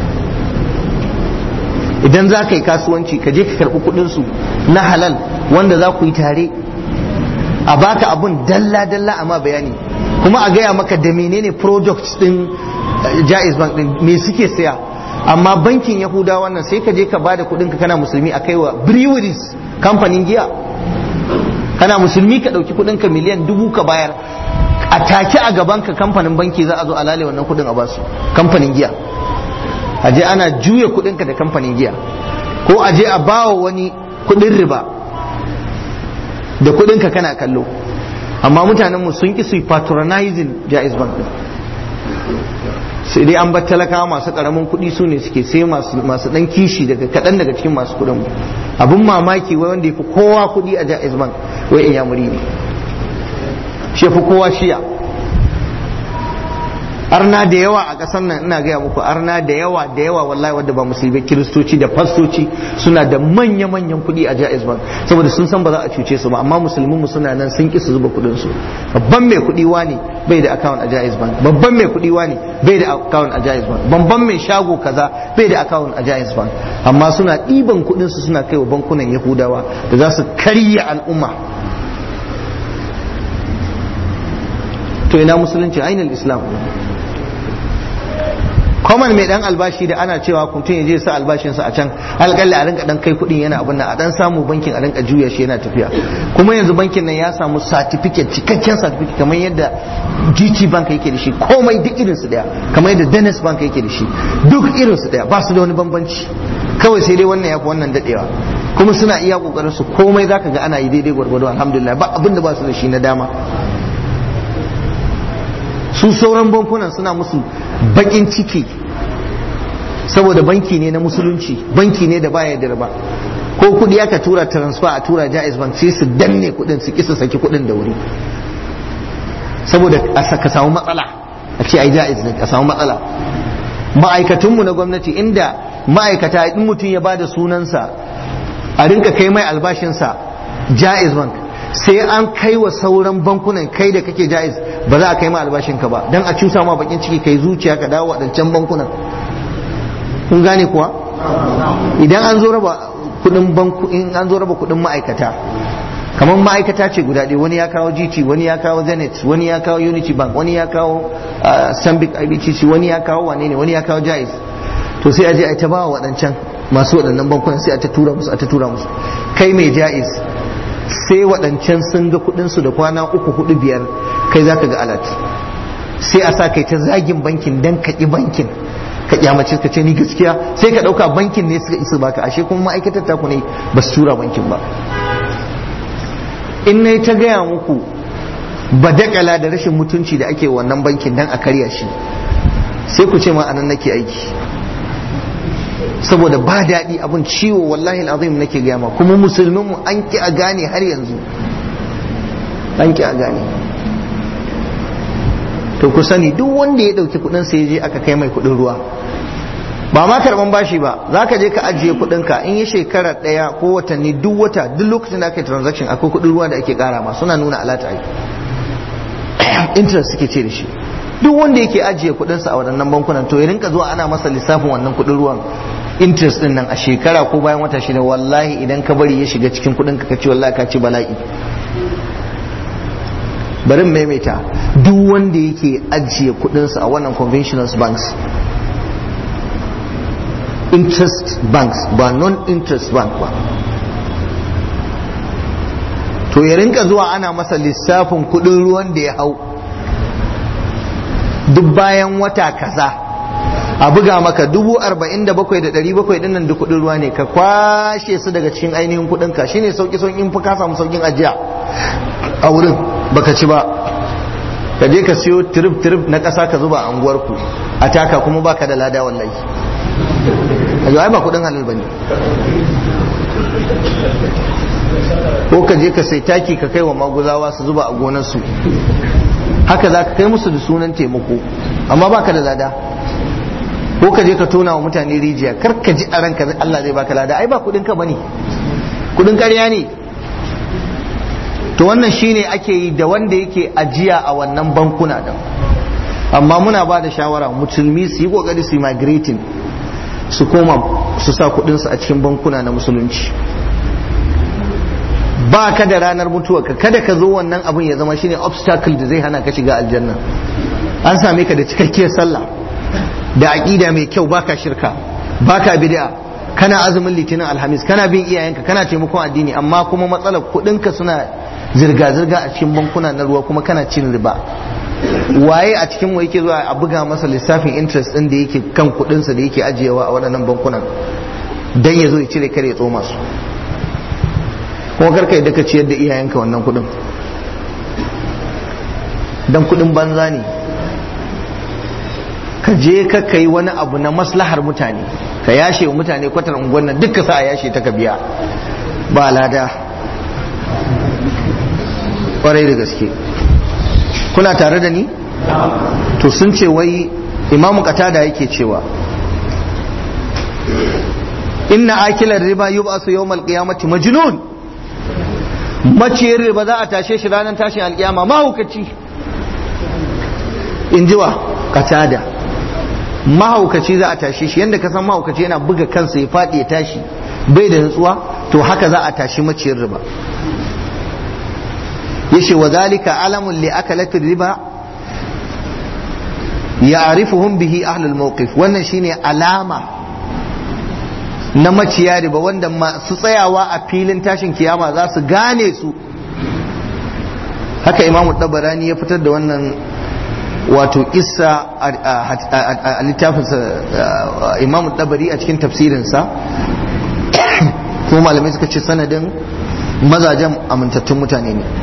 Idan za ka yi kasuwanci ka je ka karɓi kuɗinsu na halal wanda za ku yi tare, a baka abun dalla-dalla amma bayani, kuma a gaya maka da menene products ɗin Jaiz Bank ɗin me suke saya. Amma bankin Yahuda wannan sai ka je ka bada kuɗinka kana musulmi a kaiwa breweries, kamfanin giya. Kana musulmi ka ɗauki kuɗinka miliyan dubu ka bayar, a take a gabanka kamfanin banki za a zo a lale wannan kuɗin a basu, kamfanin giya. Aje ana juya kudinka da kamfanin giya, ko aje a bawa wani kudin riba da kudinka kana kallo. Amma mutanenmu sun ki su yi patronizing Jaiz Bank, sai dai an bar talakawa masu karamin kudi su ne suke, sai masu dan kishi daga kadan daga cikin masu kudin mu. Abun mamaki wai wanda yafi kowa kudi a Jaiz Bank wai Inyamuri ne, shi yafi kowa shiya. Arna da yawa a ƙasar nan, ina gaya muku, arna da yawa da yawa wallahi wadda ba musulmi, kiristoci da fastoci suna da manya-manyan kuɗi a Jaiz Bank saboda sun san ba za a cuce su ba. Amma musulmin mu suna nan sun ki su zuba kuɗin su. Babban mai kuɗi wani bai da account a Jaiz Bank, babban mai kuɗi wani bai da account a Jaiz Bank, babban mai shago kaza bai da account a Jaiz Bank. Amma suna ɗiban kuɗin su suna kai wa bankunan Yahudawa da za su karya al'umma. To ina musulunci, ainihin Islam? Common mai dan albashi da ana cewa mutum ya je sa albashinsa a can, alƙalla a rinka dan kai kuɗin yana abin nan, a dan samu bankin a rinka juya shi yana tafiya. Kuma yanzu bankin nan ya samu certificate, cikakken certificate, kamar yadda G T Bank yake da shi, komai duk irin su daya, kamar yadda Dennis Bank yake da shi, duk irin su daya, ba su da wani bambanci. Kawai sai dai wannan yafi wannan dadewa. Kuma suna iya kokarin su, komai zaka ga ana yi daidai gwargwado, alhamdulillah, ba abin da ba su da shi na dama. Su sauran bankunan suna musu bakin ciki saboda banki ne na musulunci, banki ne da baya da riba. Ko kudi aka tura transfer a tura Jaiz Bank sai su danne kudin, su kisa saki kudin da wuri saboda ka samu matsala, a ce ai Jaiz ne ka samu matsala. Ma'aikatunmu na gwamnati, inda ma'aikata in mutum ya bada sunansa a rinka kai mai albashinsa Jaiz Bank, sai an kai wa sauran bankunan, kai da kake Jaiz ba za a kai ma albashinka ba, dan a cusa ma bakin ciki kai zuciya ka dawo wadancan bankunan. Kun gane kuwa? Idan an zo raba kudin banku, in an zo raba kudin ma'aikata, kamar ma'aikata ce guda ɗaya, wani ya kawo G T, wani ya kawo Zenith, wani ya kawo Unity Bank, wani ya kawo Stanbic I B C C, wani ya kawo wane ne, wani ya kawo Jaiz. To sai a je a ta ba wa waɗancan masu waɗannan bankunan, sai a ta tura musu, a ta tura musu. Kai mai Jaiz sai waɗancan sun ga kuɗinsu da kwana uku hudu biyar, kai za ka ga alat, sai a sa kai ta zagin bankin dan ka ƙi bankin, ka kyamace ka ce ni gaskiya, sai ka ɗauka bankin ne suka isa baka, ashe kuma ma'aikatar taku ne ba su tura bankin ba. In na ta gaya muku badakala da rashin mutunci da ake wannan bankin dan a karya shi, sai ku ce ma anan nake aiki. Saboda ba daɗi abin ciwo wallahi alazim nake gaya ma, kuma musulmin mu an ki a gane har yanzu, an ki a gane. To ku sani duk wanda ya ɗauki kuɗin sai je aka kai mai kuɗin ruwa, ba ma karban bashi ba, za ka je ka ajiye kuɗinka in yi shekara ɗaya ko watanni, duk wata duk lokacin da aka yi transaction akwai kuɗin ruwa da ake ƙara ma, suna nuna alata ai interest suke ce da shi. Duk wanda yake ajiye kuɗinsa a waɗannan bankunan to ya rinka zuwa ana masa lissafin wannan kuɗin ruwan interest din nan a shekara ko bayan wata shida. Wallahi idan ka bari ya shiga cikin kuɗinka ka ci wallahi ka ci bala'i. Bari maimaita, duk wanda yake ajiye kuɗinsa a wannan conventional banks, interest banks ba non-interest bank ba, to ya rinka zuwa ana masa lissafin kudin ruwan da ya hau duk bayan wata kaza, a buga maka dubu arba'in da bakwai da ɗari bakwai ɗin nan duk kudin ruwa ne, ka kwashe su daga cikin ainihin kudinka. Shine sauki saukin fi ka samu saukin ajiya a wurin baka ci ba. Ka je ka siyo trip trip na ƙasa ka zuba a unguwarku a taka, kuma baka da lada wallahi. Ayo ai ba kudin halal bane. Ko ka je ka sai taki ka kai wa maguzawa su zuba a gonar su, haka za ka kai musu da sunan taimako, amma baka da lada. Ko ka je ka tona wa mutane rijiya, kar ka ji a ranka Allah zai baka lada, ai ba kudin ka bane, kudin ƙarya ne. To wannan shine ake yi da wanda yake ajiya a wannan bankuna din. Amma muna ba da shawara musulmi su yi kokari su migrating, su koma su sa kudinsu a cikin bankuna na musulunci. Ba ka da ranar mutuwa ka, kada ka zo wannan abin ya zama shine obstacle da zai hana ka shiga aljanna. An same ka da cikakkiyar sallah da aqida mai kyau, baka shirka, baka bid'a, kana azumin litinin alhamis, kana bin iyayenka, kana taimakon addini, amma kuma matsalar kudinka suna zirga zirga a cikin bankuna na ruwa, kuma kana cin riba. Waye a cikin mu yake zuwa a buga masa lissafin interest din da yake kan kudinsa da yake ajiyewa a waɗannan bankunan dan ya zo ya cire kare ya tsoma su? Kuma karka yadda ka ciyar da iyayenka wannan kudin, dan kudin banza ne. Ka je ka kai wani abu na maslahar mutane, ka yashe wa mutane kwatar unguwar nan, duk ka sa a yashe ta ka biya, ba lada. Kwarai da gaske. Kuna tare da ni? To sun ce wai Imamu Qatada yake cewa inna akilar riba yub'asu yawmal qiyamati majnun, maciyar riba za a tashe shi ranar tashin alkiyama mahaukaci. In ji wa Qatada, mahaukaci za a tashe shi. Yanda ka san mahaukaci yana buga kansa ya faɗi ya tashi bai da nutsuwa, to haka za a tashi maciyar riba. yace wa zalika alamun li akalati riba ya'rifuhum bihi ahlul mawqif. Wannan shine alama na maciya riba wanda masu tsayawa a filin tashin kiyama za su gane su. Haka Imam Tabarani ya fitar da wannan wato kissa a littafinsa Imam Tabari a cikin tafsirinsa, kuma malamai suka ce sanadin mazajen amintattun mutane ne.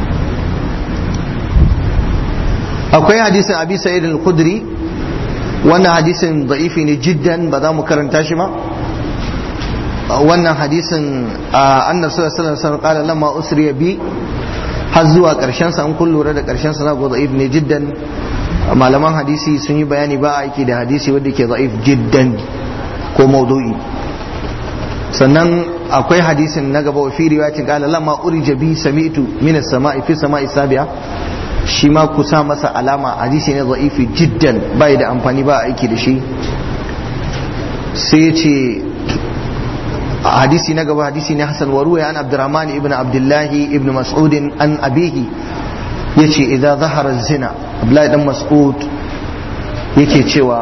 Akwai hadisin Abi Sa'id al-Khudri, wannan hadisin da'ifi ne jiddan, ba za mu karanta shi ba. Wannan hadisin annabi sallallahu alaihi wasallam qala lamma usriya bi, har zuwa karshen sa, an kun lura da karshen sa zago da'if ne jiddan. Malaman hadisi sun yi bayani ba a aiki da hadisi wanda ke da'if jiddan ko maudu'i. Sannan akwai hadisin na gaba, wa fi riwayatin qala lamma urija bi sami'tu min as-sama'i fi sama'i sabi'a, shi ma ku sa masa alama, hadisi ne da'ifi jiddan, bai da amfani ba a aiki da shi. Sai ya ce hadisi na gaba, hadisi ne hasan, wa ruwaya an Abdurrahman ibn Abdullah ibn Mas'ud an abihi, yace idza zahara zina, Abdullahi dan Mas'ud yake cewa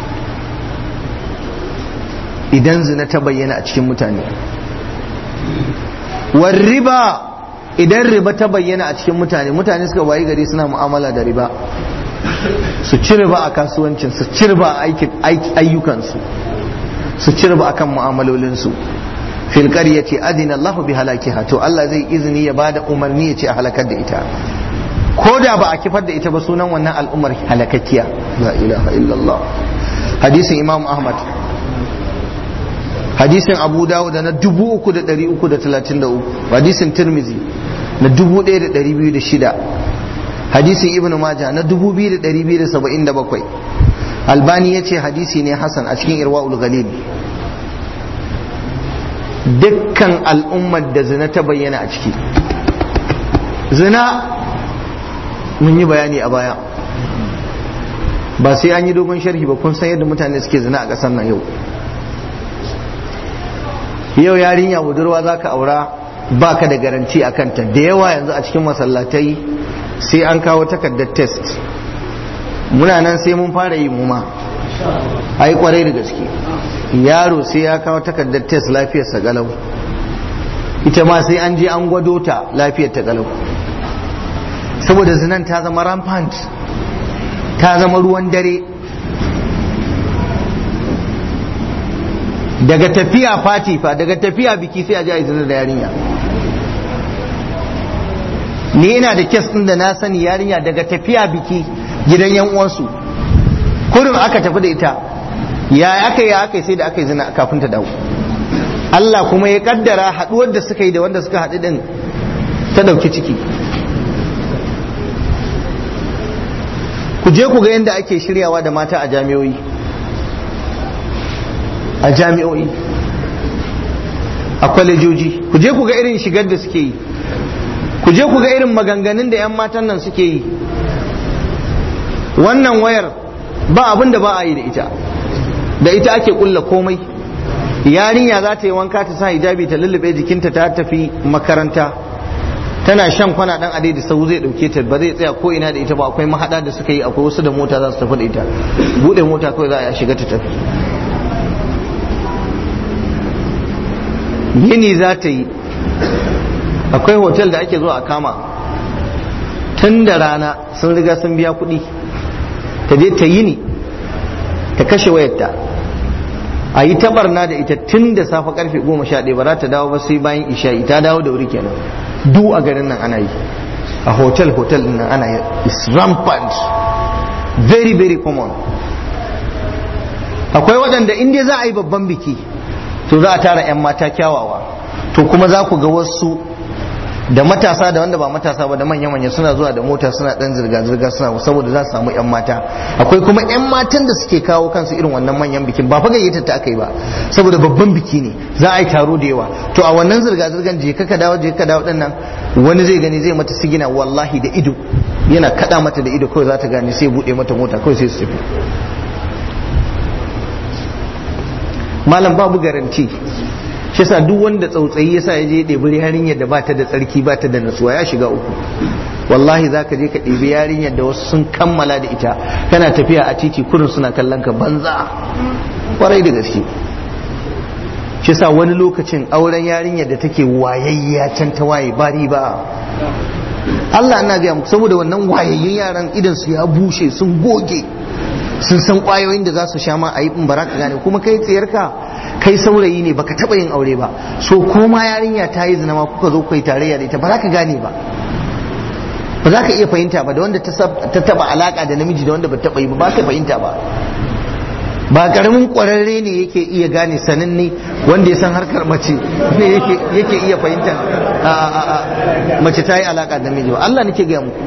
idan zina ta bayyana a cikin mutane, war riba, idan riba ta bayyana a cikin mutane, mutane suka wayi gari suna mu'amala da riba, su ci riba a kasuwancin, su ci riba a ayyukansu, su ci riba akan mu'amalolinsu. Fil qaryati adina Allahu bi halakiha, to Allah zai izini ya bada umarni ya ce a halakar da ita. ko da ba a kifar da ita ba sunan wannan al'ummar halakakkiya. La ilaha illallah. Hadisin Imam Ahmad, hadisin Abu Dawud na dubu uku da ɗari uku da talatin da uku, hadisin Tirmizi na dubu ɗaya da ɗari biyu da shida, hadisin Ibn Majah na dubu biyu da ɗari biyu da saba'in da bakwai. Albani ya ce hadisi ne Hassan a cikin Irwaul Ghalil. Dukkan al'ummar da zina ta bayyana a ciki, zina mun yi bayani a baya, ba sai an yi dogon sharhi ba, kun san yadda mutane suke zina a ƙasar nan yau. Yau yarinya budurwa za ka aura ba ka da garanti a kanta. Da yawa yanzu a cikin masallatai sai an kawo takardar test, muna nan sai mun fara yi muma, ai kwarai da gaske. Yaro sai ya kawo takardar test lafiyarsa galau, ita ma sai an je an gwado ta lafiyar ta galau, saboda zinan ta zama rampant, ta zama ruwan dare. Daga tafiya fati fa, daga tafiya biki sai a ji a zina da yarinya. Ni ina da kes ɗin da na sani, yarinya daga tafiya biki gidan yan uwansu kurin aka tafi da ita, ya aka yi aka yi sai da aka yi zina kafin ta dawo. Allah kuma ya kaddara haɗuwar da suka yi da wanda suka haɗu ɗin ta ɗauki ciki. Ku je ku ga yadda ake shiryawa da mata a jami'o'i, a jami'o'i a kwalejoji. Ku je ku ga irin shigar da suke yi, ku je ku ga irin maganganun da 'yan matan nan suke yi. Wannan wayar ba abin da ba a yi da ita, da ita ake kulla komai. Yarinya za ta yi wanka, ta sa hijabi, ta lullube jikinta, ta tafi makaranta, tana shan kwana dan adai da sau zai dauke ta, ba zai tsaya ko ina da ita ba. Akwai mahada da suka yi, akwai wasu da mota za su tafi da ita, bude mota kawai za a shiga ta tafi. Yini za ta yi, akwai hotel da ake zuwa a kama tun da rana, sun riga sun biya kuɗi, ta je ta yini, ta kashe wayarta, a yi tabarna da ita tun da safe karfe goma sha ɗaya, ba za ta dawo ba sai bayan isha'i. Ta dawo da wuri kenan. Du a garin nan ana yi, a hotel hotel din nan ana yi. It's rampant, very very common. Akwai waɗanda in dai za a yi babban biki to za a tara 'yan mata kyawawa, to kuma za ku ga wasu da matasa da wanda ba matasa ba da manya-manya suna zuwa da mota, suna dan zirga-zirga, suna saboda za su samu 'yan mata. Akwai kuma 'yan matan da suke kawo kansu irin wannan manyan bikin, ba fa gayyatar ta aka yi ba, saboda babban biki ne, za a yi taro da yawa. To a wannan zirga-zirgan je ka dawo je ka dawo din nan, wani zai gani zai mata sigina wallahi da ido, yana kada mata da ido, kawai za ta gane, sai bude mata mota kawai sai su tafi. Malam babu garanti. Shi yasa duk wanda tsautsayi yasa ya je ɗebi yarinyar da ba ta da tsarki, ba ta da natsuwa, ya shiga uku. Wallahi za ka je ka ɗebi yarinyar da wasu sun kammala da ita, kana tafiya a titi kurin suna kallon ka banza, kwarai da gaske. Shi yasa wani lokacin auren yarinyar da take wayayya can ta waye ba riba. Allah ina gaya muku, saboda wannan wayayyun yaran idan su ya bushe, sun goge, sun san kwayoyin da za su sha ma a yi bara ka gane. Kuma kai tsayarka, kai saurayi ne, baka taba yin aure ba, so ko ma yarinya ta yi zina ma kuka zo kai tarayya da ita, ba za ka gane ba, ba za ka iya fahimta ba. Da wanda ta taba alaka da namiji da wanda ba taba yi ba, ba ka fahimta ba. Ba karamin kwararre ne yake iya gane, sananne wanda ya san harkar mace ne yake iya fahimta mace ta yi alaka da namiji ba. Allah nake gaya muku.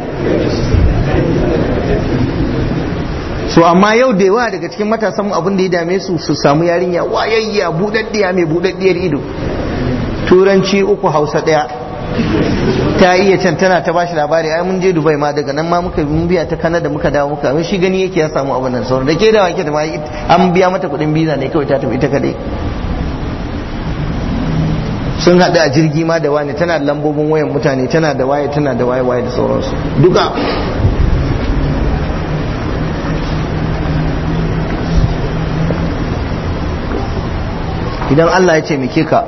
So amma yau da yawa daga cikin matasan mu abin da ya dame su, su samu yarinya wayayya, budaddiya, mai budaddiyar ido, turanci uku hausa daya, ta iya can tana ta bashi labari, ai mun je Dubai ma, daga nan ma muka mun biya ta Canada muka dawo muka, shi gani yake ya samu abin nan sauran da ke da wake da ma an biya mata kuɗin biza ne kawai, ta tafi ita kadai. Sun haɗu a jirgi ma da wani, tana da lambobin wayan mutane, tana da waye, tana da waye waye da sauransu duka. Idan Allah ya ce muke ka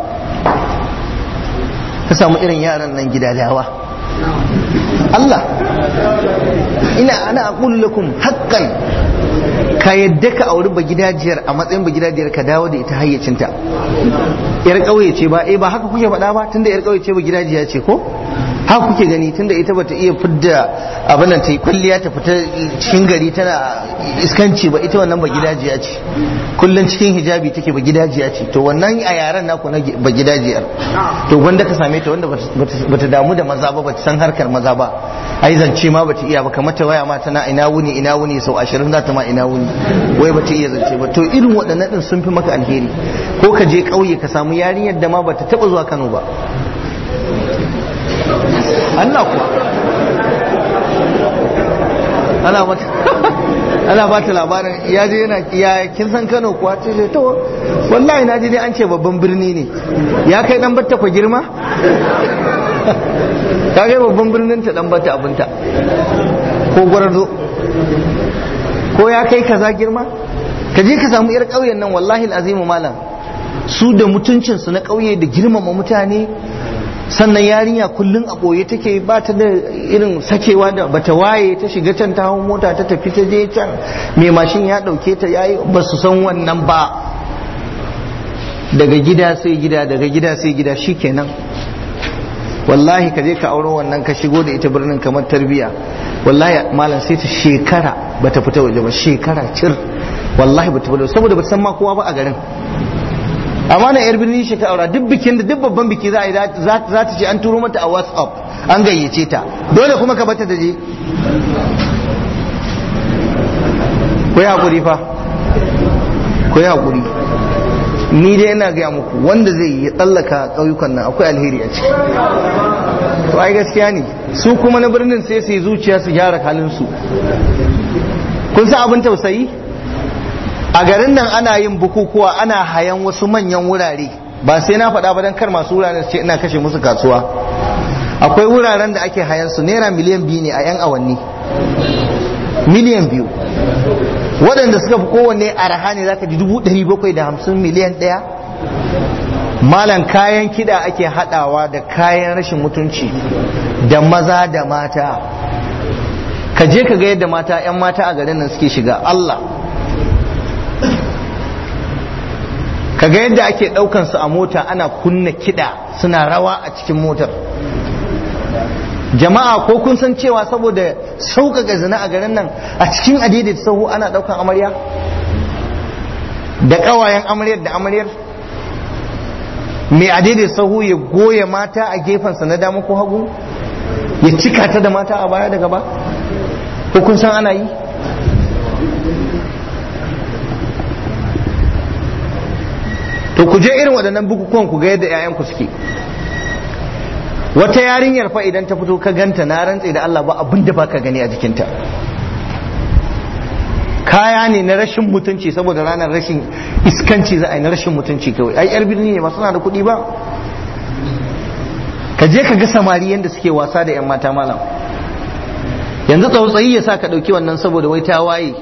ka samu irin yaran nan gidadawa, Allah ina ana aqulu lakum haqqan ka yadda ka auri bagidajiyar a matsayin bagidajiyar ka dawo da ita hayyacinta. Yar ƙauye ce ba eh ba haka kuke faɗa ba, tunda yar ƙauye ce bagidajiya ce ko haka kuke gani, tunda ita bata iya fidda abin nan ta yi kwalliya ta fita cikin gari tana iskanci ba, ita wannan bagidajiya ce, kullun cikin hijabi take bagidajiya ce. To wannan a yaran naku na bagidajiyar, to wanda ka same ta wanda bata damu da maza ba, bata san harkar maza ba, ai zance ma bata iya ba, kamar ta waya ma tana ina wuni ina wuni sau ashirin za ta ma ina wuni, wai bata iya zance ba. To irin waɗannan din sun fi maka alheri. Ko ka je ƙauye ka samu yarinyar da ma bata taɓa zuwa Kano ba, Allah kuwa ana mata ana ba ta labarin ya je yana ya kin san Kano kuwa, ce ce to wallahi na ji dai an ce babban birni ne, ya kai dan batta ku girma ka ga babban birnin ta dan batta abinta ko gwarzo ko ya kai kaza girma. Ka je ka samu yar ƙauyen nan wallahi alazimu malam, su da mutuncinsu na ƙauye da girmama mutane, sannan yarinya kullum a ɓoye take, ba ta da irin sakewa da bata waye ta shiga can ta hau mota ta tafi ta je can mai mashin ya ɗauke ta yayi, ba su san wannan ba. Daga gida sai gida daga gida sai gida shikenan. Wallahi ka je ka auro wannan ka shigo da ita birnin kamar tarbiya, wallahi malam sai ta shekara bata fita waje ba, shekara cir wallahi bata fita, saboda bata san ma kowa ba a garin. Amma na yar birni shi ka aura, duk bikin da duk babban biki za a yi za ta ce an turo mata a WhatsApp an gayyace ta, dole kuma ka bata da je. Ku yi hakuri fa, ku yi hakuri. Ni dai ina gaya muku wanda zai yi tsallaka ƙauyukan nan akwai alheri a ciki. To ai gaskiya ne, su kuma na birnin sai su yi zuciya su gyara halin su. Kun san abin tausayi? A garin nan ana yin bukukuwa, ana hayan wasu manyan wurare, ba sai na faɗa ba don kar masu wuraren ce ina kashe musu kasuwa. Akwai wuraren da ake hayan su naira miliyan biyu ne a 'yan awanni, miliyan biyu. Waɗanda suka fi kowanne araha ne zaka ji dubu ɗari bakwai da hamsin, miliyan ɗaya. Malam kayan kiɗa ake haɗawa da kayan rashin mutunci da maza da mata. Ka je ka ga yadda mata 'yan mata a garin nan suke shiga, Allah. Kaga yadda ake daukan su a mota ana kunna kida suna rawa a cikin motar. Jama'a ko kun san cewa saboda sauƙaƙa zina a garin nan a cikin adidai sahu ana daukan amarya da ƙawayen amaryar da amaryar, mai adidai sahu ya goya mata a gefensa na dama ko hagu, ya cika ta da mata a baya da gaba. Ko kun san ana yi? To ku je irin waɗannan bukukuwan ku ga yadda 'ya'yanku suke. Wata yarinyar fa idan ta fito ka ganta, na rantse da Allah ba abin da baka gani a jikinta. Kaya ne na rashin mutunci, saboda ranar rashin iskanci za a yi na rashin mutunci kawai. Ai yar birni ne ba suna da kuɗi ba. Ka je ka ga samari yadda suke wasa da 'yan mata malam. Yanzu tsautsayi ya sa ka ɗauki wannan saboda wai ta waye.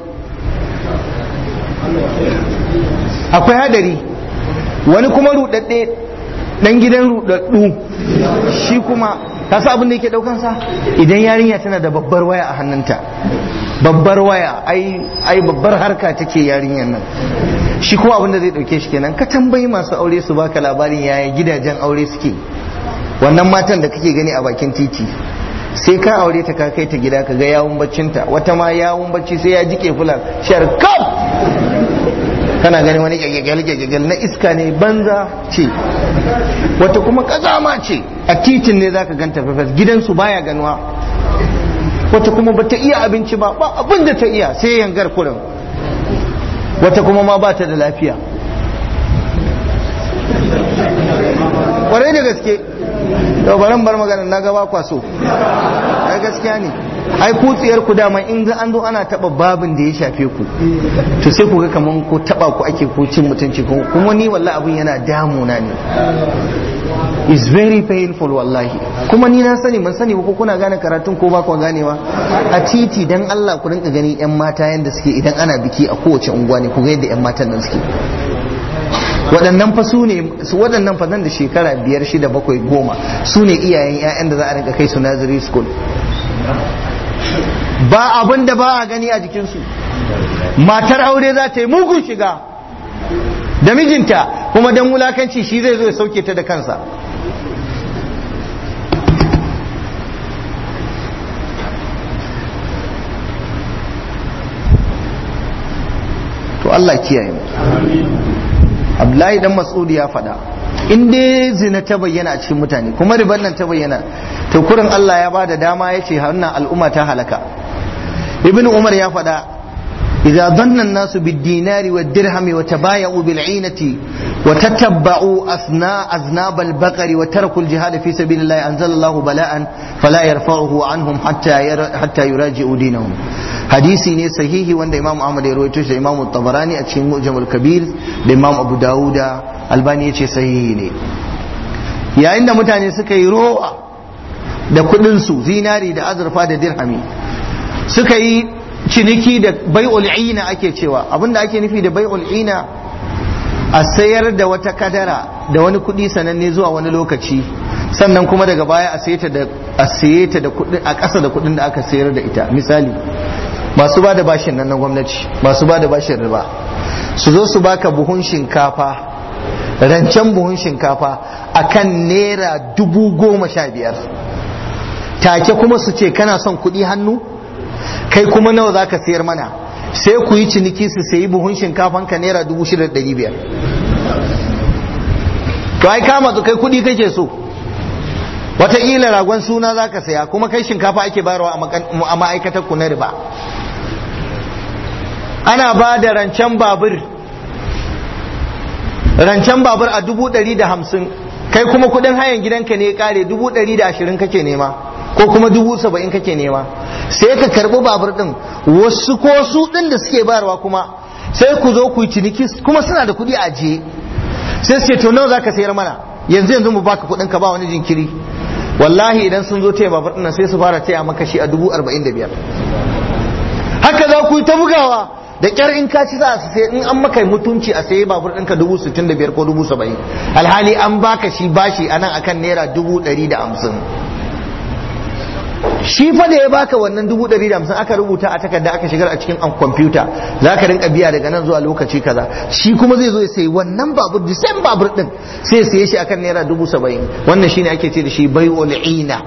Akwai hadari. Wani kuma rudadde dan gidan rudaddu shi kuma ka sa abin da yake daukan sa, idan yarinya tana da babbar waya a hannunta, babbar waya ai ai babbar harka take yarinyar nan, shi kuma abin da zai dauke shi kenan. Ka tambayi masu aure su baka labarin yaya gidajen aure suke. Wannan matan da kake gani a bakin titi, sai ka aure ta ka kai ta gida ka ga yawun baccinta, wata ma yawun bacci sai ya jike fulan sharkaf, kana gani wani gyagyagyal na iska ne, banza ce. Wata kuma kazama ce, a titin ne zaka ganta fefes, gidansu baya ganuwa. Wata kuma bata iya abinci ba, ba abin da ta iya sai yangar kurin. Wata kuma ma bata da lafiya. Kwarai da gaske, to baran bar magana na gaba kwaso. Ai gaskiya ne. Ai kutsiyar ku dama in an zo ana taba babin da ya shafe ku, to sai ku ga kaman ko taba ku ake ko cin mutunci ko, kuma ni wallahi abin yana damuna ne. It's very painful wallahi. Kuma ni na sani ban sani ba ko kuna gane karatun ko ba ku ganewa. A titi dan Allah ku rinka gani yan mata yanda suke idan ana biki a kowace unguwa ne, ku ga yadda yan matan nan suke. Waɗannan fa su ne waɗannan fa nan da shekara biyar shida bakwai goma su ne iyayen 'ya'yan da za a rinka kai su nursery school. Ba abin da ba a gani a jikinsu. matar aure za ta yi mugun shiga da mijinta, kuma dan wulakanci shi zai zo ya sauke ta da kansa. to Allah kiyaye mu. Abdullahi dan Mas'ud ya faɗa, in dai zina ta bayyana a cikin mutane kuma riban nan ta bayyana, to kurin Allah ya bada dama ya ce wannan al'umma ta halaka. Ibn Umar ya faɗa, idza dhanna an-nasu bid-dinari wad-dirhami wa tabaya'u bil-'inati wa tatabba'u asna aznab al-baqari wa taraku al-jihad fi sabilillahi anzala Allahu bala'an fala yarfa'uhu anhum hatta hatta yuraji'u dinahum. Hadisi ne sahihi wanda Imam Ahmad ya rawaito shi da Imam Tabarani a cikin Mu'jamul Kabir da Imam Abu Dawuda, Albani ya ce sahihi ne. Yayin da mutane suka yi rowa da kudin su, zinari da azurfa da dirhami, suka yi ciniki da bai'ul ina ake cewa, abinda ake nufi da bai'ul ina a sayar da wata kadara da wani kudi sananne zuwa wani lokaci, sannan kuma daga baya a saye ta da a saye ta da kudi a ƙasa da kudin da aka sayar da ita. Misali, masu ba da bashin nan na gwamnati, masu ba da bashin riba, su zo su baka buhun shinkafa, rancen buhun shinkafa akan naira dubu goma sha biyar, take kuma su ce kana son kuɗi hannu, kai kuma nawa za ka sayar mana, sai ku yi ciniki su sayi buhun shinkafan ka naira dubu shida da ɗari biyar. To ai kama su kai kuɗi kake so, wataƙila ragon suna za ka saya, kuma kai shinkafa ake bayarwa a ma'aikatar ku na riba. Ana ba da rancen babur, rancen babur a dubu ɗari da hamsin, kai kuma kuɗin hayan gidanka ne ya ƙare dubu ɗari da ashirin kake nema, ko kuma dubu saba'in kake nema. Sai ka karɓi babur ɗin, wasu ko su ɗin da suke bayarwa kuma sai ku zo ku yi ciniki, kuma suna da kuɗi a ajiye, sai su ce to nawa za ka sayar mana, yanzu yanzu mu baka kuɗin ka, ba wani jinkiri. Wallahi idan sun zo taya babur ɗin sai su fara taya maka shi a dubu arba'in da biyar. Haka za ku yi ta bugawa, da kyar in ka ci za su sai in an maka mutunci a sayi babur ɗinka dubu sittin da biyar ko dubu saba'in, alhali an baka shi bashi a nan akan naira dubu ɗari da hamsin. Shi fa da ya baka wannan dubu ɗari da hamsin aka rubuta a takarda aka shigar a cikin an kwamfuta, za ka rinka biya daga nan zuwa lokaci kaza. Shi kuma zai zo ya sayi wannan babur, the same babur ɗin sai ya saye shi akan naira dubu saba'in. Wannan shine ake ce da shi bai'ul ina.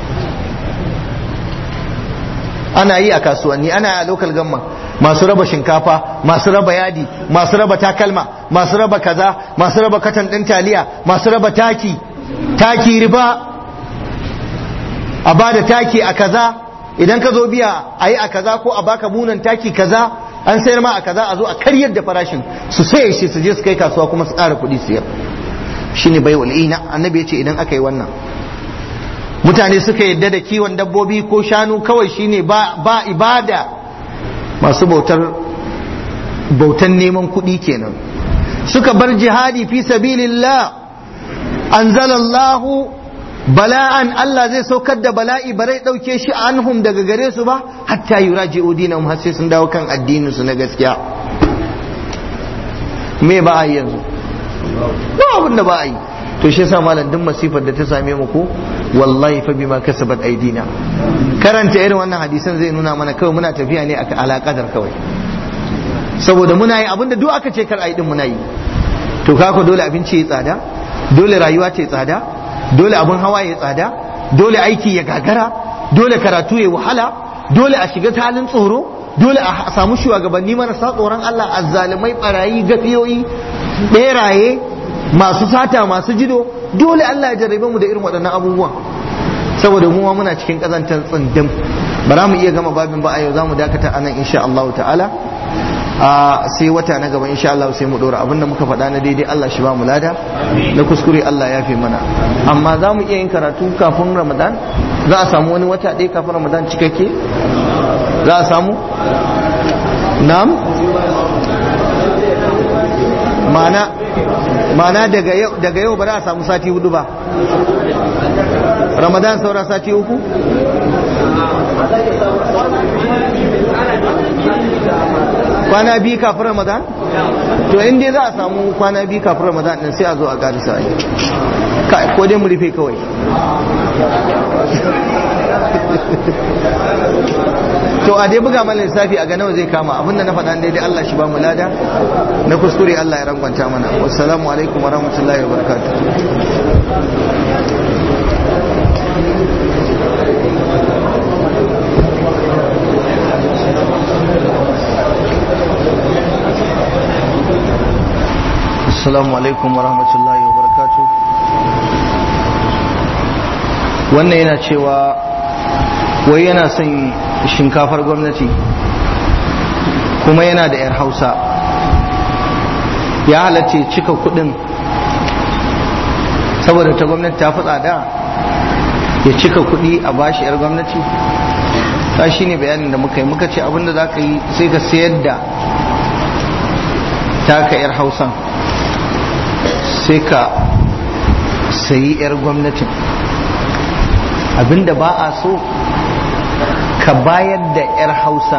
Ana yi a kasuwanni, ana yi a local government, masu raba shinkafa, masu raba yadi, masu raba takalma, masu raba kaza, masu raba katan ɗin taliya, masu raba taki, taki riba, a ba da taki a kaza, idan ka zo biya a yi a kaza, ko a baka bunan taki kaza, an sayar ma a kaza, a zo a karyar da farashin su saye shi su je su kai kasuwa kuma su ƙara kuɗi siyar. Shine bai'ul ina. Annabi ya ce idan aka yi wannan, mutane suka yadda da kiwon dabbobi ko shanu kawai shine ba, ba ibada, masu bautar bautan neman kuɗi kenan, suka bar jihadi fi sabilillah, anzalallahu bala'an, Allah zai saukar da bala'i barai ɗauke shi anhum daga gare su ba, hatta yuraji'u dinahum, har sai sun dawo kan addinin su na gaskiya. Me ba a yi yanzu? Ba abin da ba a yi. To shi yasa malam duk masifar da ta same mu ko wallahi fa bima kasabat aidina. Karanta irin wannan hadisan zai nuna mana kawai muna tafiya ne a alaƙadar kawai, saboda muna yi abinda duk aka ce kar a yi din muna yi. To kako dole abinci ya tsada, dole rayuwa ta tsada, dole abin hawa ya tsada, dole aiki ya gagara, dole karatu ya wahala, dole a shiga halin tsoro, dole a samu shugabanni marasa tsoron Allah, azzalimai, barayi, gafiyoyi, beraye, masu sata, masu jido. Dole Allah ya jarrabe mu da irin waɗannan abubuwan, saboda mu muna cikin kazantar tsindin. Ba za mu iya gama babin ba a yau, za mu dakata anan insha Allah ta'ala. a sai wata na gaba insha Allah sai mu dora abinda muka faɗa na daidai Allah shi ba mu lada, na kuskure Allah ya fi mana. Amma za mu iya yin karatu kafin Ramadan? Za a samu wani wata ɗaya kafin Ramadan cikakke? Za a samu? Na'am? Mana mana daga yau daga yau ba za a samu sati hudu ba. Ramadan saura sati uku? Kwana biyu kafin Ramadan? To in dai za a samu kwana biyu kafin Ramadan din sai a zo a karisa. Ko dai mu rufe kawai. to a dai buga mana lissafi a ga nawa zai kama abinda na faɗa daidai Allah shi ba mu lada na kuskure Allah ya rangwanta mana. Wassalamu alaikum wa rahmatullahi wa barakatuh. Assalamu alaikum wa rahmatullahi wa barakatuh. Wannan yana cewa wai yana son shinkafar gwamnati kuma yana da 'yar Hausa, ya halatta cika kudin saboda ta gwamnati ta fi tsada ya cika kudi a bashi 'yar gwamnati. ta shi ne bayanin da muka yi, muka ce abinda za ka yi sai ka sayar da taka 'yar Hausan sai ka sayi 'yar gwamnatin. Abinda ba a so ka bayar da 'yar Hausa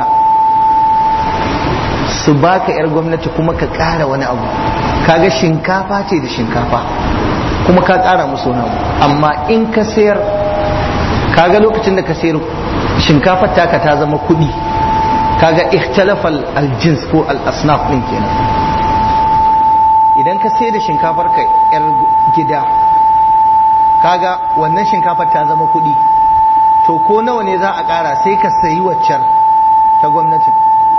su baka 'yar gwamnati kuma ka ƙara wani abu. Kaga shinkafa ce da shinkafa kuma ka ƙara musu wani abu. Amma in ka sayar, kaga lokacin da ka sayar shinkafar taka ta zama kuɗi, kaga ikhtalafal aljins ko al-asnaf ɗin kenan. Idan ka sayar da shinkafar ka 'yar gida, kaga wannan shinkafar ta zama kuɗi, to ko nawa ne za a ƙara sai ka sayi waccar ta gwamnati.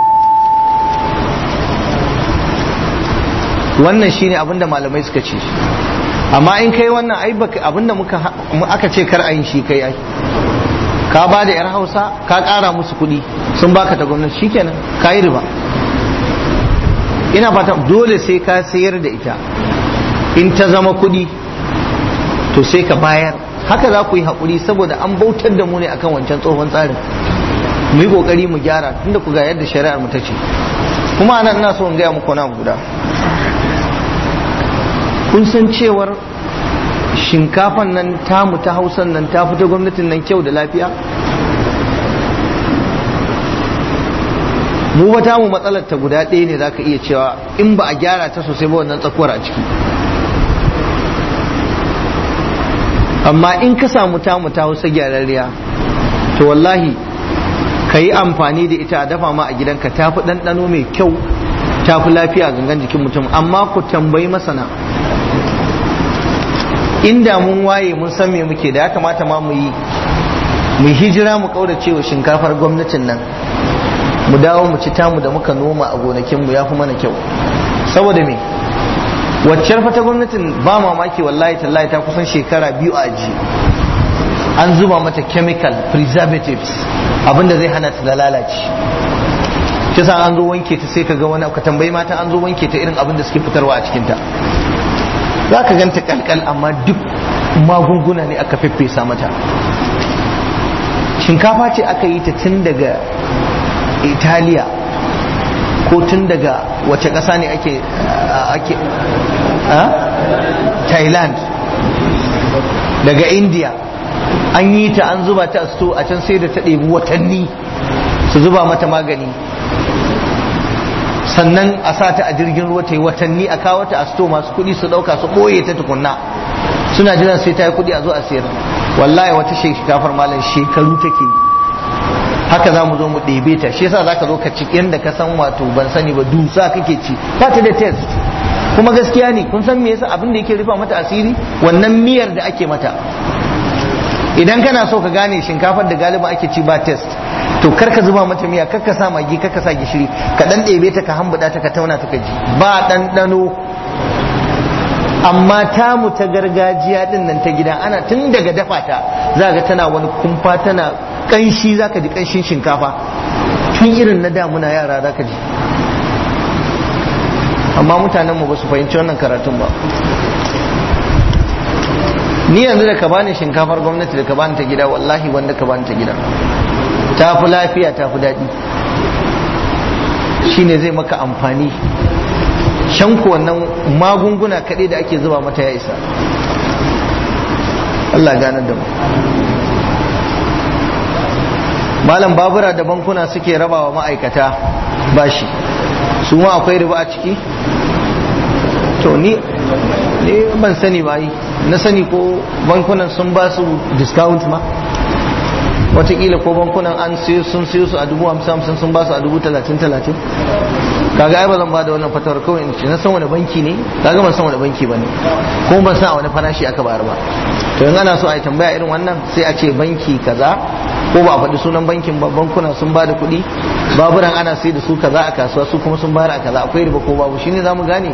wannan shine abinda malamai suka ce. Amma in kai wannan ai abinda muka aka ce kar ayin shi kai ai, ka ba da 'yar Hausa ka ƙara musu kuɗi sun baka ta gwamnati, shikenan ka yi riba. Ina fata dole sai ka sayar da ita, in ta zama kuɗi to sai ka bayar. Haka za ku yi haƙuri saboda an bautar da mu ne akan wancan tsohon tsarin. Mu yi ƙoƙari mu gyara tunda ku ga yadda shari'ar mu ta ce. Kuma anan ina so in gaya muku na guda, kun san cewar shinkafan nan tamu ta Hausan nan ta fita gwamnatin nan kyau da lafiya? Mu ba tamu matsalar ta guda ɗaya ne zaka iya cewa in ba a gyara ta sosai ba wannan tsakuwar a ciki. Amma in ka samu tamu ta Hausa gyararriya, to wallahi ka yi amfani da ita a dafa ma a gidanka, ta fi ɗanɗano mai kyau, ta fi lafiya gangan jikin mutum. Amma ku tambayi masana, inda mun waye mun san me muke da ya kamata ma mu yi mu hijira mu kaurace wa shinkafar gwamnatin nan, mu dawo mu ci tamu da muka noma a gonakin mu, yafi mana kyau. Saboda me waccar fata gwamnatin ba mamaki wallahi tallahi ta kusan shekara biyu a aji, an zuba mata chemical preservatives abinda zai hana ta lalace. kisa an zo wanke ta sai ka ga wani, ka tambayi mata an zo wanke ta irin abin da suke fitarwa a cikinta, za ka ganta kalkal amma duk magunguna ne aka feffesa mata. Shinkafa ce aka yi ta tun daga Italiya ko tun daga wace ƙasa ne ake ake Thailand, daga India, an yi ta an zuba ta a sto a can sai da ta ɗebi watanni su zuba mata magani, sannan a sa ta a jirgin ruwa ta yi watanni, a kawo ta a sto masu kuɗi su ɗauka su ɓoye ta tukunna, suna jiran sai ta yi kuɗi a zo a sayar. Wallahi wata shinkafar malam shekaru take yi. Haka za mu zo mu ɗebe ta, shi yasa za ka zo ka ci yadda ka san wato ban sani ba dusa kake ci, ba ta da test. Kuma gaskiya ne, kun san me yasa abin da yake rufa mata asiri, wannan miyar da ake mata. Idan kana so ka gane shinkafar da galiba ake ci ba test, to kar ka zuba mata miya, kar ka sa magi, kar ka sa gishiri, ka dan ɗebe ta ka hambuda ta ka tauna ta ka ji ba ɗanɗano. Amma tamu ta gargajiya din nan ta gida, ana tun daga dafa ta za ga tana wani kumfa, tana kanshi, za ka ji kanshin shinkafa tun irin na damuna yara za ka ji. Amma mutanenmu ba su fahimci wannan karatun ba. Ni yanzu da ka bani shinkafar gwamnati da ka bani ta gida, wallahi wanda ka bani ta gida ta fi lafiya, ta fi daɗi, shine zai maka amfani. Shanku wannan magunguna kaɗai da ake zuba mata ya isa. Allah ganar da mu. Malam, babura da bankuna suke rabawa ma'aikata bashi, su ma akwai riba a ciki? To ni ne ban sani ba yi, na sani ko bankunan sun ba su discount ma, watakila ko bankunan an siyo sun siyo su a dubu hamsin hamsin sun ba su a dubu talatin talatin. Kaga ai ba zan ba da wannan fatawar kawai in ce na san wani banki ne, kaga ban san wani banki bane ko ban san a wani farashi aka bayar ba. To in ana so a yi tambaya irin wannan sai a ce banki kaza, ko ba a faɗi sunan bankin ba, bankuna sun ba da kuɗi, baburan ana sai da su kaza a kasuwa su kuma sun bayar a kaza, akwai riba ko babu, shine zamu gane.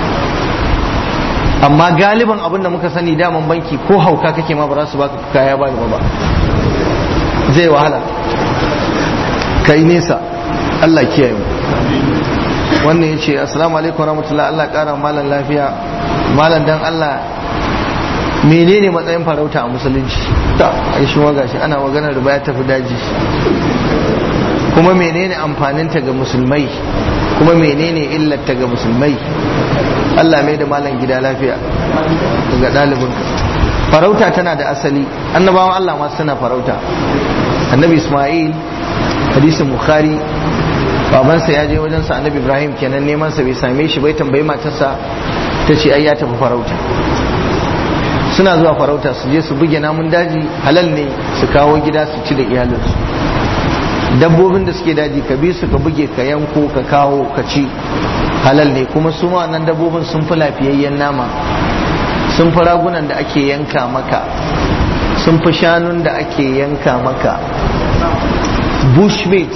Amma galiban abin da muka sani daman banki ko hauka kake ma ba za su baka kaya ba ba zai wahala kai nesa. Allah kiyaye mu. Wannan yace assalamu alaikum warahmatullahi, Allah kara malan lafiya. Malan dan Allah menene matsayin farauta a musulunci? Ta ai shi waga shi ana maganar riba ya tafi daji. Kuma menene amfaninta ga musulmai? Kuma menene illarta ga musulmai? Allah mai da malam gida lafiya daga ɗalibinka. Farauta tana da asali, annabawan Allah ma suna farauta. Annabi Ismail, hadisin Bukhari, babansa ya je wajensa annabi Ibrahim kenan neman sa bai same shi bai tambayi matarsa ta ce ai ya tafi farauta. Suna zuwa farauta su je su buge namun daji, halal ne su kawo gida su ci da iyalinsu. Dabbobin da suke daji ka bi su ka buge ka yanko ka kawo ka ci, halal ne. Kuma su ma wannan dabbobin sun fi lafiyayyen nama, sun fi ragunan da ake yanka maka, sun fi shanun da ake yanka maka. Bushmeat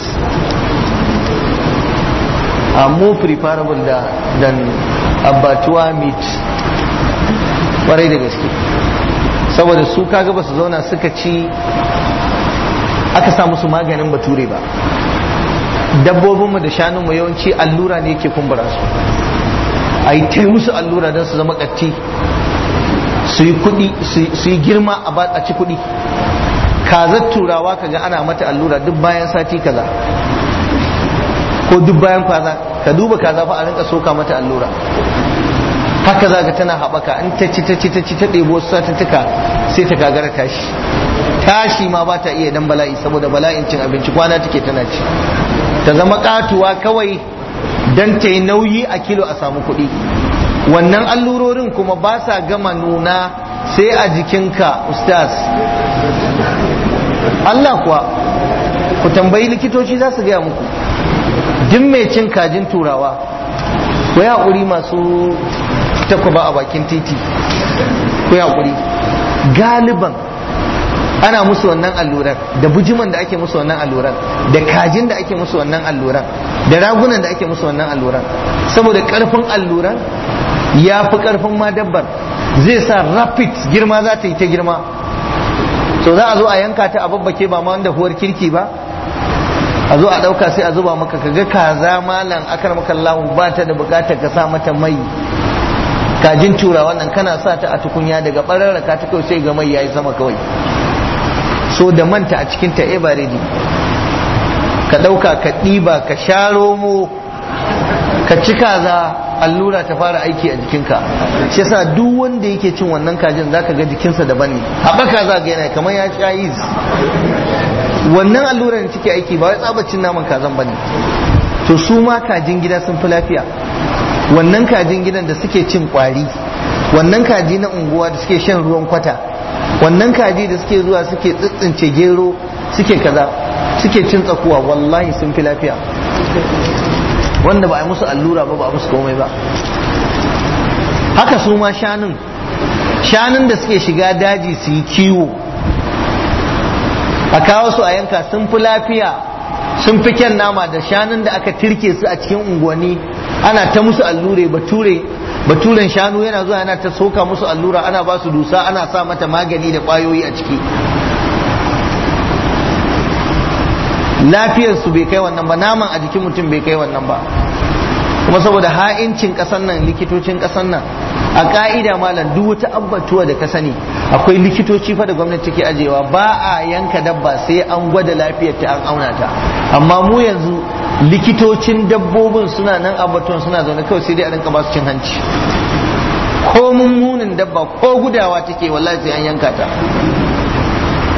are more preferable than abattoir meat, kwarai da gaske. Saboda su kaga ba su zauna suka ci aka sa musu maganin bature ba. Dabbobinmu da shanunmu yawanci allura ne yake kumbura su, a yi ta musu allura don su zama ƙatti, su yi kuɗi, su yi girma a ci kuɗi. Kazar turawa kaga ana mata allura duk bayan sati kaza ko duk bayan kaza, ka duba kaza fa a rinka soka mata allura. Haka za ka tana haɓaka, in ta ci ta ci ta ci ta ɗebo satuttuka sai ta gagara tashi. Tashi ma ba ta iya dan bala'i, saboda bala'in cin abinci kwana take tana ci. Ta zama katuwa kawai dan ta yi nauyi a kilo a samu kuɗi. Wannan allurorin kuma ba sa gama nuna sai a jikinka ustaz. Allah kuwa, ku tambayi likitoci za su gaya muku. Duk mai cin kajin turawa, ku yi haƙuri masu takwaba a bakin titi, ku yi haƙuri. Galiban ana musu wannan alluran, da bujiman da ake musu wannan alluran, da kajin da ake musu wannan alluran, da ragunan da ake musu wannan alluran, saboda karfin alluran ya fi karfin ma dabbar, zai sa rapid girma za ta yi ta girma. So za a zo a yanka ta a babbake ba ma wanda huwar kirki ba, a zo a ɗauka sai a zuba maka, kaga kaza malam akar maka Allah ba ta da bukatar ka sa mata mai. Kajin tura wannan kana sa ta a tukunya daga ɓararraka ta kawai sai ga mai yayi sama kawai. So da manta a cikin ta e ba ready, ka ɗauka ka ɗiba ka sha romo ka ci kaza, allura ta fara aiki a jikinka. Shi yasa duk wanda yake cin wannan kajin zaka ga jikinsa daban ne, haɓaka za ga yana kamar ya sha yiz. Wannan allurar da take aiki ba wai tsabacin naman kazan bane. To su ma kajin gida sun fi lafiya. Wannan kajin gidan da suke cin kwari, wannan kaji na unguwa da suke shan ruwan kwata, wannan kaji da suke zuwa suke tsitsince gero, suke kaza, suke cin tsakuwa, wallahi sun fi lafiya. Wanda ba a yi musu allura ba, ba a musu komai ba. Haka su ma shanun, shanun da suke shiga daji su yi kiwo, a kawo su a yanka, sun fi lafiya, sun fi kyan nama da shanun da aka tirke su a cikin unguwanni ana ta musu allure. Bature baturen shanu yana zuwa yana ta soka musu allura, ana ba su dusa, ana sa mata magani da kwayoyi a ciki. Lafiyar su bai kai wannan ba, naman a jikin mutum bai kai wannan ba. Kuma saboda ha'incin kasan nan, likitocin kasan nan, a ka'ida malam duk wata abbatuwa da ka sani akwai likitoci fa da gwamnati take ajewa, ba a yanka dabba sai an gwada lafiyar ta, an auna ta. Amma mu yanzu likitocin dabbobin suna nan abbatuwan suna zaune kawai sai dai a rinka ba su cin hanci. Ko mummunin dabba ko gudawa take wallahi sai an yanka ta.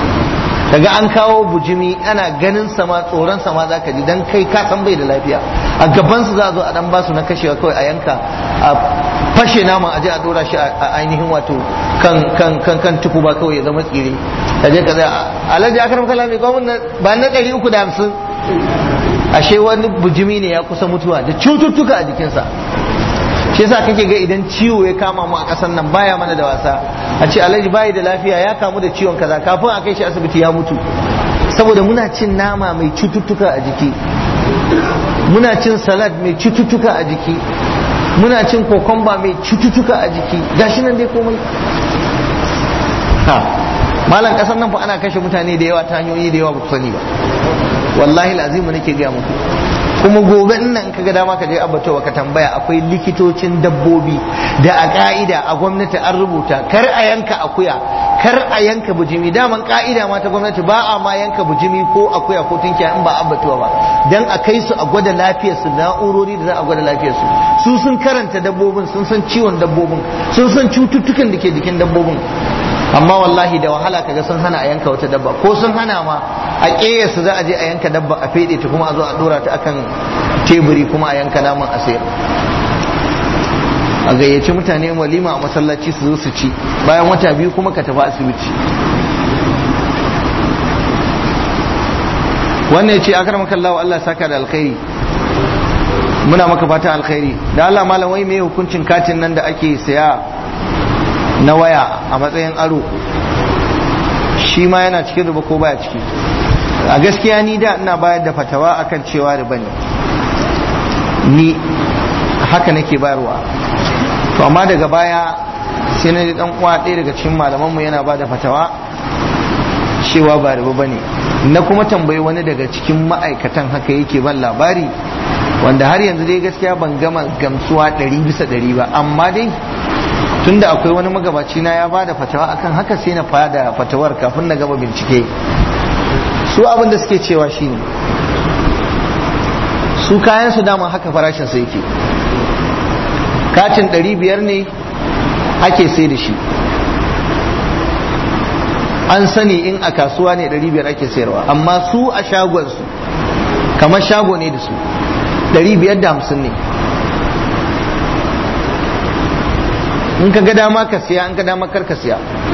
Daga an kawo bujimi ana ganin sama, tsoron sama zaka ji dan kai ka san bai da lafiya. a gaban su za a zo a dan ba su na kashewa kawai a yanka a fashe naman aje a dora shi a ainihin wato kan kan kan kan tuku ba kawai ya zama tsire kaje kaza alhaji akram kalami gwamnati ba na ɗari uku da hamsin ashe wani bujimi ne ya kusa mutuwa da cututtuka a jikinsa. Shi yasa kake ga idan ciwo ya kama mu a ƙasar nan baya mana da wasa a ce alhaji bayi da lafiya ya kamu da ciwon kaza kafin a kai shi asibiti ya mutu saboda muna cin nama mai cututtuka a jiki, muna cin salad mai cututtuka a jiki, muna cin kokomba mai cututtuka a jiki, gashi nan dai komai. Ha malam ƙasar nan fa ana kashe mutane da yawa ta hanyoyi da yawa ba ku sani ba, wallahi lazimu nake gaya muku. Kuma gobe nan ka ga dama ka je abbatowa ka tambaya akwai likitocin dabbobi da a ka'ida a gwamnati an rubuta kar a yanka akuya kar a yanka bujimi, daman ka'ida ma ta gwamnati ba a ma yanka bujimi ko akuya ko tunkiya in ba abbatowa ba, dan a kai su a gwada lafiyarsu, na'urori da za a gwada lafiyarsu. Su sun karanta dabbobin, sun san ciwon dabbobin, sun san cututtukan da ke jikin dabbobin, amma wallahi da wahala kaga sun hana a yanka wata dabba, ko sun hana ma a ƙeyarsu za a je a yanka dabba a fede ta kuma a zo a dora ta akan teburi kuma a yanka naman a sayar. A gayyaci mutane walima a masallaci su zo su ci, bayan wata biyu kuma ka tafi asibiti. wannan ya ce akramaka Allah, Allah saka da alkhairi, muna maka fatan alkhairi. Da Allah malam, wai me hukuncin katin nan da ake saya na waya a matsayin aro, shi ma yana cikin riba ko baya ciki? A gaskiya ni da ina bayar da fatawa akan cewa riba ne, ni haka nake bayarwa. To amma daga baya sai na dan uwa ɗaya daga cikin malaman mu yana bada fatawa cewa ba riba bane. Na kuma tambayi wani daga cikin ma'aikatan haka yake ban labari, wanda har yanzu dai gaskiya ban gama gamsuwa ɗari bisa ɗari ba, amma dai tunda akwai wani magabaci na ya bada fatawa akan haka sai na fada fatawar kafin na gama bincike. Su abin da suke cewa shine su kayan su dama haka farashin sa yake, katin ɗari biyar ne ake sai da shi, an sani in a kasuwa ne ɗari biyar ake sayarwa, amma su a shagonsu kamar shago ne da su ɗari biyar da hamsin ne. In ka ga dama ka siya, in ka dama kar ka siya.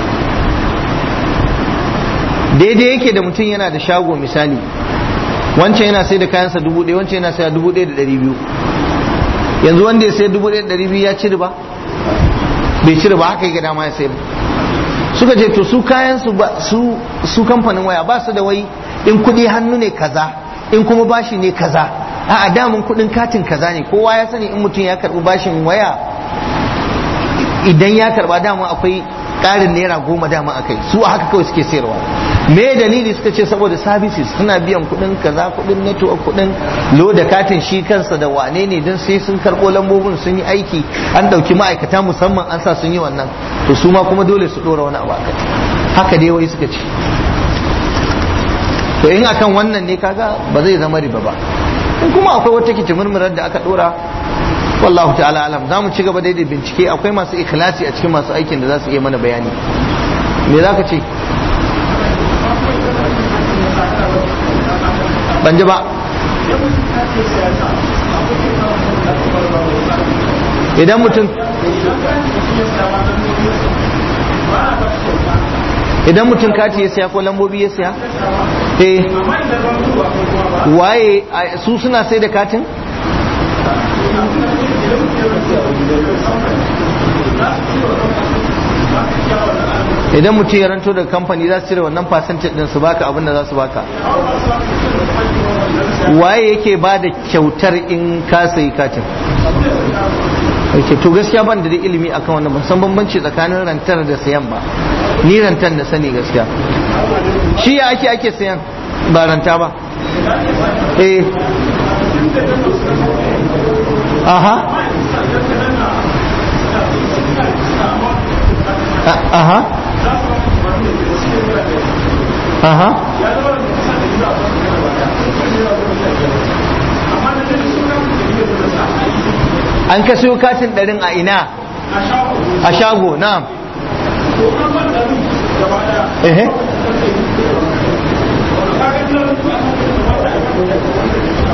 Daidai yake da mutum yana da shago misali, wancan yana sai da kayansa dubu ɗaya, wancan yana sai dubu ɗaya da ɗari biyu. Yanzu wanda ya sai dubu ɗaya da ɗari biyu ya ci riba? Bai ci riba, haka yake dama ya sayar. Suka ce to su kayan su ba su su kamfanin waya ba su da wai in kuɗi hannu ne kaza, in kuma bashi ne kaza. A'a, damun kuɗin katin kaza ne. Kowa ya sani in mutum ya karɓi bashin waya, idan ya karɓa dama akwai ƙarin naira goma dama akai. Su a haka kawai suke sayarwa. Me dalili? Suka ce saboda services suna biyan kuɗin kaza, kuɗin network, kuɗin loda katin shi kansa da wane ne, don sai sun karɓo lambobin sun yi aiki, an ɗauki ma'aikata musamman an sa sun yi wannan, to su ma kuma dole su ɗora wani abu akai. Haka dai wai suka ce. To in akan wannan ne kaga ba zai zama riba ba. In kuma akwai wata kitimurmurar da aka ɗora, wallahu ta'ala alam, za mu ci gaba dai da bincike. Akwai masu ikhlasi a cikin masu aikin da za su iya mana bayani. Me za ka ce? Ban ji ba. Idan mutum idan mutum kati ya siya ko lambobi ya siya, eh waye su suna sai da katin? Idan mutum ya ranto da kamfani za su cire wannan percentage din su baka abin da za su baka. Waye yake ba da kyautar in ka sayi katin? Okay, to gaskiya ban da ilimi akan wannan, ban san bambanci tsakanin rantar da sayan ba. Ni rantar da sani gaskiya. Shi ya ake ake sayan ba ranta ba. Eh. Aha. Aha. Aha. An ka siyo katin ɗarin a ina? A shago, na'am.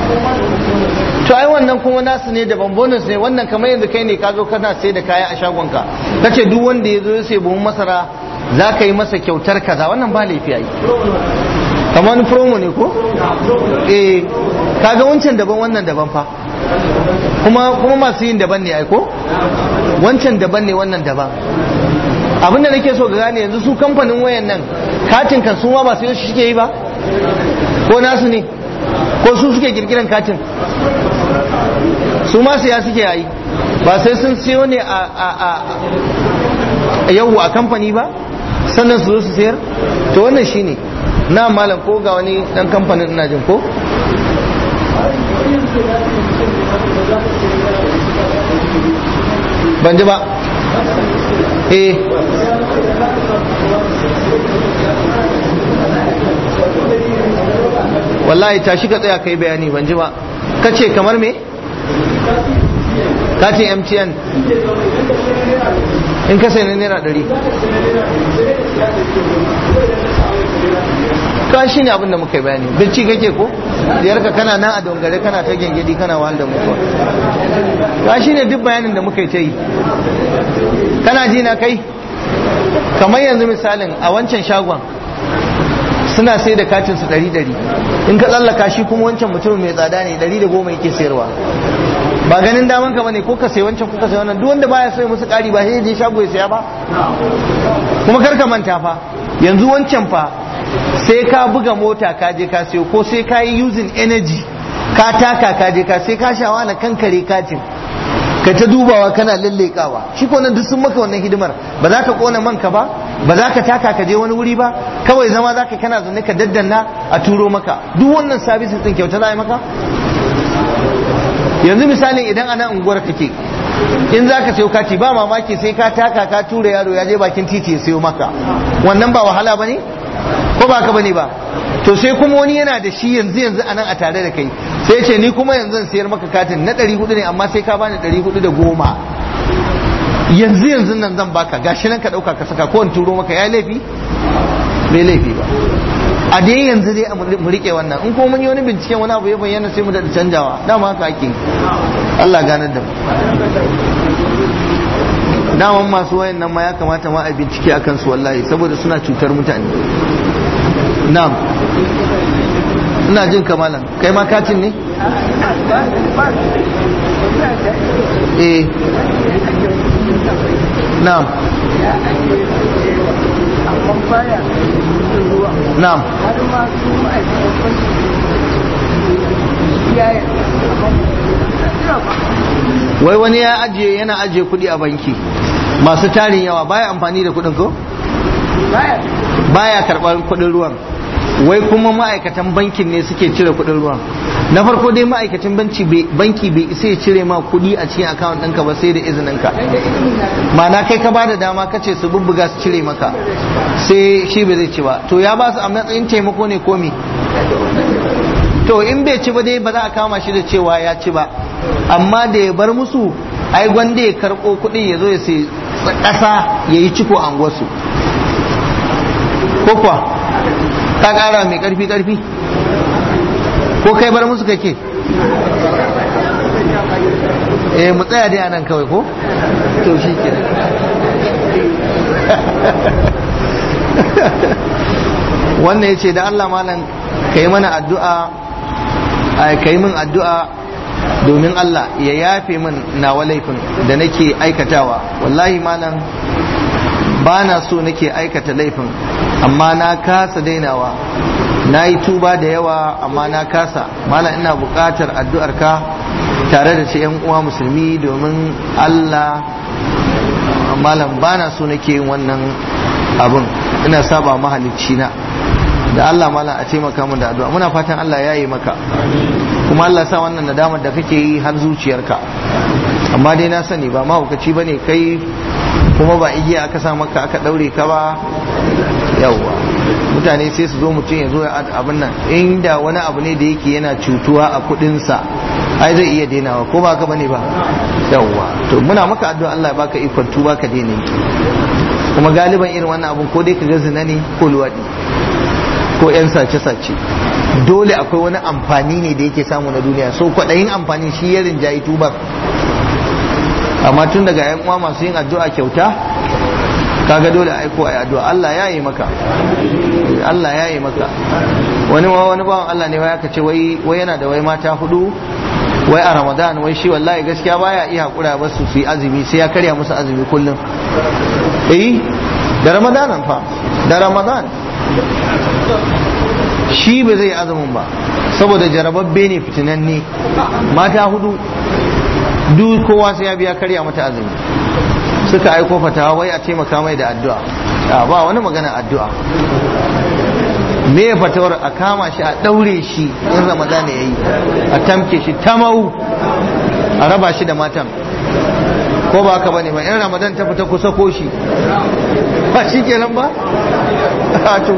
to ai wannan kuma nasu ne daban bonus ne. Wannan kamar yanzu kai ne ka zo kana sai da kaya a shagonka kace duk wanda ya zo ya sai buhun masara za ka yi masa kyautar kaza, wannan ba laifi ai kamar wani promo ne ko eh kaga wancan daban wannan daban fa, kuma kuma masu yin daban ne ai ko wancan daban ne wannan daban. Abinda nake so ga gane yanzu su kamfanin wayan nan katin kan su ma ba sai su suke yi ba ko nasu ne ko su suke kirkiran katin su ma siya suke yi ba sai sun siyo ne a a a yau a kamfani ba sannan su zo su sayar. To wannan shine na malam ko ga wani dan kamfanin ina jin ko ban ji ba eh wallahi tashi ka tsaya kai bayani ban ji ba kace kamar me katin M T N in ka sai na naira ɗari ka shi ne abinda muka yi bayani bacci kake ko diyarka kana nan a dongare kana ta gengedi kana wahal da mutuwa ka shi ne duk bayanin da muka yi ta yi kana ji na kai kamar yanzu misalin a wancan shagon suna sai da katin su ɗari ɗari in ka tsallaka shi kuma wancan mutum mai tsada ne ɗari da goma yake sayarwa ba ganin daman ka bane ko ka sai wancan ko ka sai wannan duk wanda baya so ya musu ƙari ba sai ya je shago ya saya ba. Kuma kar ka manta fa yanzu wancan fa sai ka buga mota ka je ka sayo ko sai ka yi using energy ka taka ka je ka sai ka shawa na kankare katin ka ta dubawa kana lallekawa shi ko nan duk sun maka wannan hidimar ba za ka kona manka ba ba za ka taka ka je wani wuri ba kawai zama za ka kana zaune ka daddanna a turo maka duk wannan services din kyauta za a yi maka. Yanzu misalin idan ana unguwar kake in za ka sayo kati ba mamaki sai ka taka ka tura yaro ya je bakin titi ya sayo maka wannan ba wahala ba ne ko ba ka bane ba. To sai kuma wani yana da shi yanzu yanzu anan a tare da kai sai ce ni kuma yanzu zan sayar maka katin na ɗari hudu ne amma sai ka bani ɗari hudu da goma yanzu yanzu nan zan baka gashi nan ka ɗauka ka saka ko in turo maka ya laifi bai laifi ba. A dai yanzu dai mu rike wannan in kuma mun yi wani binciken wani abu ya bayyana sai mu da canjawa dama haka ake Allah ganar da mu. Daman masu wayan nan ma ya kamata ma a bincike akan su wallahi saboda suna cutar mutane. Na'am ina jin kamalan kai ma katin ne eh na'am na'am wai wani ya ajiye yana ajiye kudi a banki masu tarin yawa baya amfani da kudin ko baya karɓar kudin ruwan wai kuma ma'aikatan bankin ne suke cire kudin ruwan. Na farko dai ma'aikacin banki bai isa ya cire ma kudi a cikin account ɗinka ba sai da izininka ma'ana kai ka bada dama kace su bubbuga su cire maka sai shi bai zai ci ba to ya ba su a matsayin taimako ne ko me to in bai ci ba dai ba za a kama shi da cewa ya ci ba amma da ya bar musu ai gwanda ya karɓo kuɗin ya zo ya sai ƙasa ya yi ciko a unguwarsu ko kuwa ka ƙara mai ƙarfi ƙarfi ko kai bar musu kake eh mu tsaya dai anan kawai ko to shi ke wannan ya ce da Allah malam ka yi mana addu'a ka yi min addu'a domin Allah ya yafe min nawa laifin da nake aikatawa wallahi malam ba na so nake aikata laifin amma na kasa dainawa na yi tuba da yawa amma na kasa malam ina buƙatar addu'ar ka tare da ce yan uwa musulmi domin Allah malam ba na so nake yin wannan abin ina saba mahalicci na da Allah malam a taimaka min da addu'a muna fatan Allah ya yi maka kuma Allah sa wannan nadamar da kake yi har zuciyarka amma dai na sani ba mahaukaci bane kai kuma ba igiya aka sa maka aka daure ka ba yawwa mutane sai su zo mutum ya zo abin nan inda wani abu ne da yake yana cutuwa a kudinsa ai zai iya dainawa ko ba ka bane ba yawwa to muna maka addu'a Allah ya baka ikon tuba ka daina kuma galiban irin wannan abun ko dai ka ga zina ne ko luwadi ko 'yan sace-sace. Dole akwai wani amfani ne da yake samu na duniya, so kwaɗayin amfani shi ya rinjayi tubar. Amma tun daga 'yan uwa masu yin addu'a kyauta, kaga dole aiko ai addu'a, Allah ya yi maka, Allah ya yi maka. Wani wani bawan Allah ne wai aka ce wai wai yana da wai mata hudu, wai a Ramadan wai shi wallahi gaskiya baya iya hakura ba su yi azumi, sai ya karya musu azumi kullum. Eh da Ramadan fa da Ramadan shi ba zai azumin ba saboda jarababbe ne, fitinanne. Mata hudu duk kowa sai ya biya karya mata azumi. Suka aiko fatawa wai a taimaka mai da addu'a. Ba wani magana addu'a. Me ya fatawar? A kama shi, a daure shi in Ramadan ya yi, a tamke shi tamau, a raba shi da matan. Ko ba haka bane ba, in Ramadan ta fita kusa ko shi ba shi kenan ba. To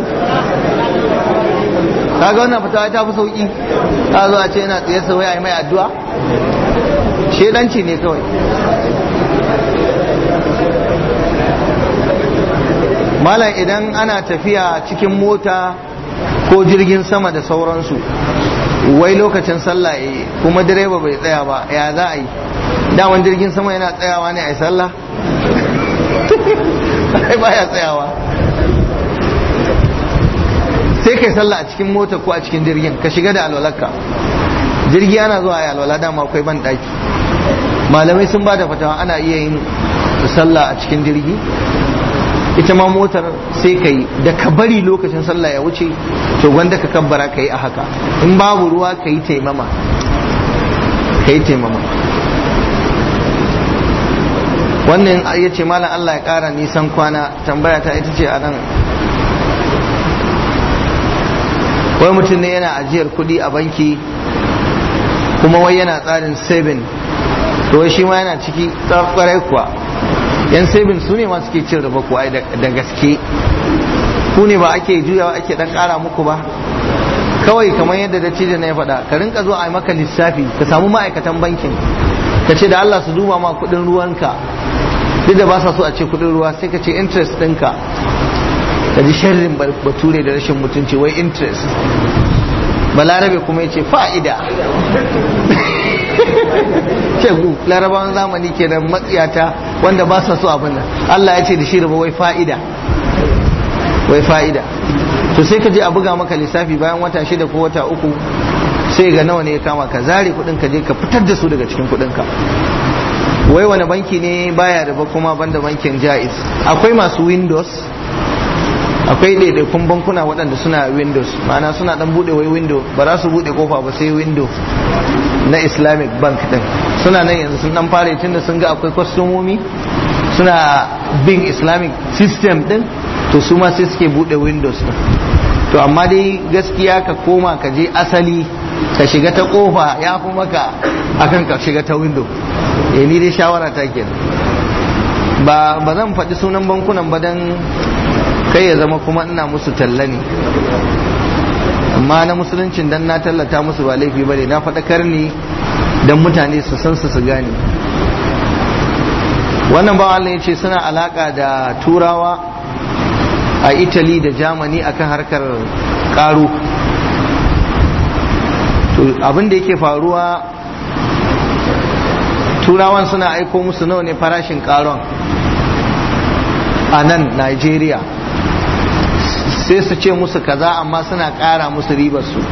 kaga wannan fatawa ta fi sauki. Ta zo a ce yana tsaye sai a yi mai addu'a. Shedanci ne kawai. Malam idan ana tafiya cikin mota ko jirgin sama da sauransu, wai lokacin sallah eh kuma direba bai tsaya ba, ya za a yi? Daman jirgin sama yana tsayawa ne a yi sallah? Ai baya tsayawa. Sai kai sallah a cikin mota ko a cikin jirgin, ka shiga da alwalarka. Jirgi ana zuwa a yi alwala, dama akwai ban daki. Malamai sun ba da fatawa ana iya yin sallah a cikin jirgi. Ita ma motar sai ka yi, da ka bari lokacin sallah ya wuce to gwanda ka kabbara ka yi a haka. In babu ruwa ka yi taimama, ka yi taimama. Wannan ya ce malam Allah ya kara nisan kwana. Tambaya ta ita ce a nan, wai mutum ne yana ajiyar kuɗi a banki kuma wai yana tsarin saving, to wai shi ma yana ciki kwarai kuwa. Yan saving su ne ma suke cin riba kuwa da gaske. Ku ne ba ake juyawa ake dan kara muku ba? Kawai kamar yadda dattijo na ya faɗa, ka rinka zo a maka lissafi, ka samu ma'aikatan bankin ka ce da Allah su duba ma kuɗin ruwanka, duk da ba sa so a ce kuɗin ruwa, sai ka ce interest ɗinka. Ka ji sharrin bature da rashin mutunci, wai interest. Balarabe kuma ya ce fa'ida. Shegu larabawan zamani kenan matsiyata wanda ba sa so abin nan. Allah ya ce da shi riba wai fa'ida, wai fa'ida. To sai ka je a buga maka lissafi bayan wata shida ko wata uku, sai ga nawa ne ya kama, ka zare kudin ka je ka fitar da su daga cikin kudin ka. Wai wani banki ne baya riba kuma banda bankin Jaiz? Akwai masu Windows, akwai ɗaiɗaikun bankuna waɗanda suna Windows, ma'ana suna dan bude wai window, ba za su bude kofa ba sai window na Islamic bank din. Suna nan yanzu sun dan fara tunda sun ga akwai kwastomomi suna bin Islamic system din, to su ma sai suke bude Windows din. To amma dai gaskiya ka koma ka je asali ka shiga ta kofa ya fi maka akan ka shiga ta window. Eh ni dai shawara ta kenan. Ba ba zan faɗi sunan bankunan ba dan kai ya zama kuma ina musu talla ne, amma na musuluncin dan na tallata musu ba laifi bane, na faɗakar ne dan mutane su san su su gane. Wannan ba Allah ya ce suna alaka da turawa a Italy da Germany akan harkar karo. To abin da yake faruwa, turawan suna aiko musu nawa ne farashin karon a nan Nigeria, sai su ce musu kaza amma suna kara musu ribar su.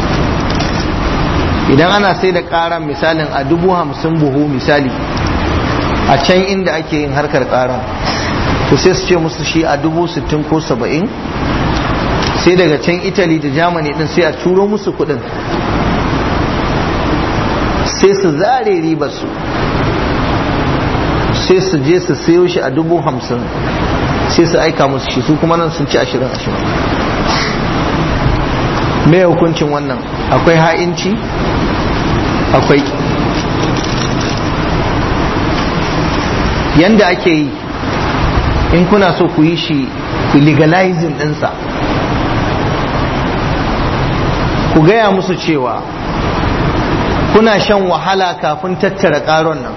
Idan ana sai da karan misalin a dubu hamsin buhu misali a can inda ake yin harkar karan, to sai su ce musu shi a dubu sittin ko saba'in, sai daga can Italy da Germany din sai a turo musu kudin, sai su zare ribar su, sai su je su sayo shi a dubu hamsin, sai su aika musu shi, su kuma nan sun ci ashirin ashirin. Me hukuncin wannan? Akwai ha'inci? Akwai. Yanda ake yi, in kuna so ku yi shi, ku legalizing ɗinsa, ku gaya musu cewa kuna shan wahala kafin tattara ƙaron nan,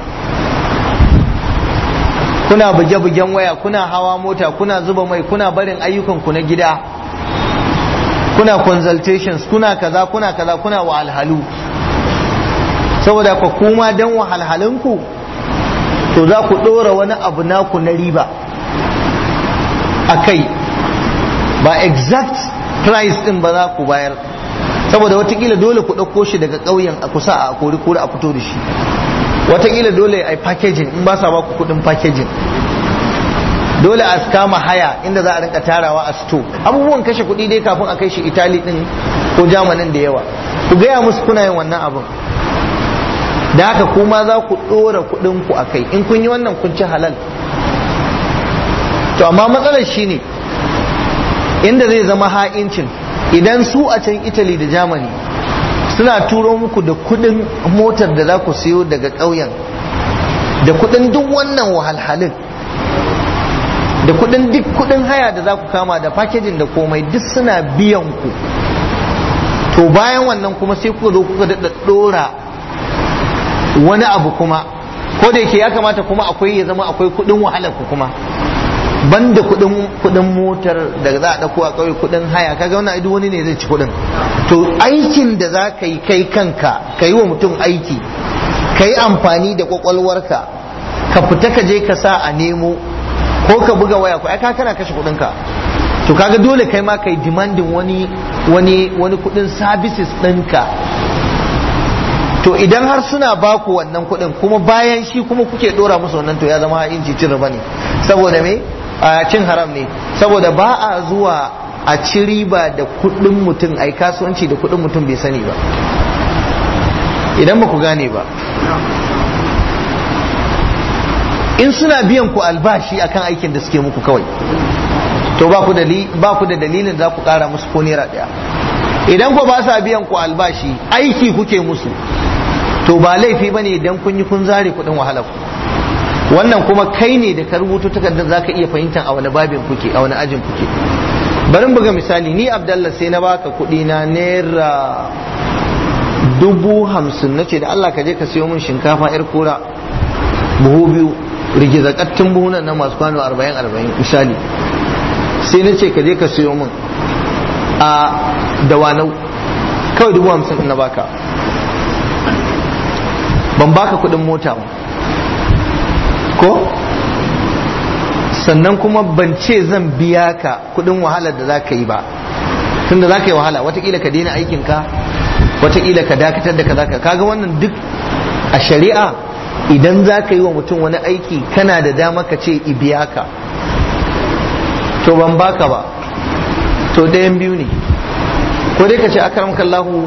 kuna buge-bugen waya, kuna hawa mota, kuna zuba mai, kuna barin ayyukanku na gida, kuna consultations, kuna kaza kuna kaza kuna wahalhalu, saboda ku kuma dan wahalhalunku to za ku dora wani abu naku na riba a kai, ba exact price din ba za ku bayar, saboda watakila dole ku ɗauko shi daga ƙauyen a kusa a kori kori a fito da shi, watakila dole a yi packaging in ba sa ba ku kuɗin packaging, dole a kama haya inda za a rinka tarawa a sto, abubuwan kashe kuɗi dai kafin a kai shi Italy din ko Germany da yawa. Ku gaya musu kuna yin wannan abin, da haka kuma za ku ɗora kuɗin ku a kai, in kun yi wannan kun ci halal. To amma matsalar shine inda zai zama ha'incin, idan su a can Italy da Germany suna turo muku da kuɗin motar da za ku siyo daga ƙauyen, da kuɗin duk wannan wahalhalin, da kuɗin duk kuɗin haya da za ku kama, da packaging da komai duk suna biyan ku, to bayan wannan kuma sai kuka zo kuka daɗa ɗora wani abu kuma, ko da yake ya kamata kuma akwai ya zama akwai kuɗin wahalar ku kuma, banda kudin kudin motar da za a dauko a kauye, kudin haya, kaga wannan idan wani ne zai ci kudin. To aikin da za ka yi kai kanka, ka yi wa mutum aiki, ka yi amfani da kwakwalwarka, ka fita ka je ka sa a nemo, ko ka buga waya ko ai ka kana kashe kudin ka, to kaga dole kai ma kai demanding wani wani wani kudin services ɗinka. To idan har suna baku wannan kudin kuma bayan shi kuma kuke dora musu wannan, to ya zama inci cin riba ne, saboda me a cin haram ne, saboda ba a zuwa a ci riba da kudin mutum, ai kasuwanci da kudin mutum bai sani ba, idan ba ku gane ba. In suna biyan ku albashi akan aikin da suke muku kawai, to ba ku da dalilin za ku kara musu ko naira daya. Idan ku ba sa biyan ku albashi, aiki kuke musu, to ba laifi bane idan kun yi kun zare kudin wahalar ku. Wannan kuma kai ne da ka rubuto takardar zaka iya fahimtar a wani babin kuke, a wani ajin kuke. Bari buga misali, ni Abdallah sai na baka kudi na naira dubu hamsin, nace da Allah ka je ka siyo min shinkafa yar kura buhu biyu, rigizakattun buhunan na masu kwano arba'in arba'in misali, sai nace ka je ka siyo min a dawanau, kawai dubu hamsin na baka, ban baka kudin mota ba ko, sannan kuma ban ce zan biya ka kudin wahalar da za ka yi ba, tunda za ka yi wahala, watakila ka daina aikinka, watakila ka dakatar da kaza, kaga wannan duk a shari'a idan za ka yi wa mutum wani aiki kana da dama ka ce i biya ka, to ban baka ba, to ɗayan biyu ne, ko dai ka ce akramkallahu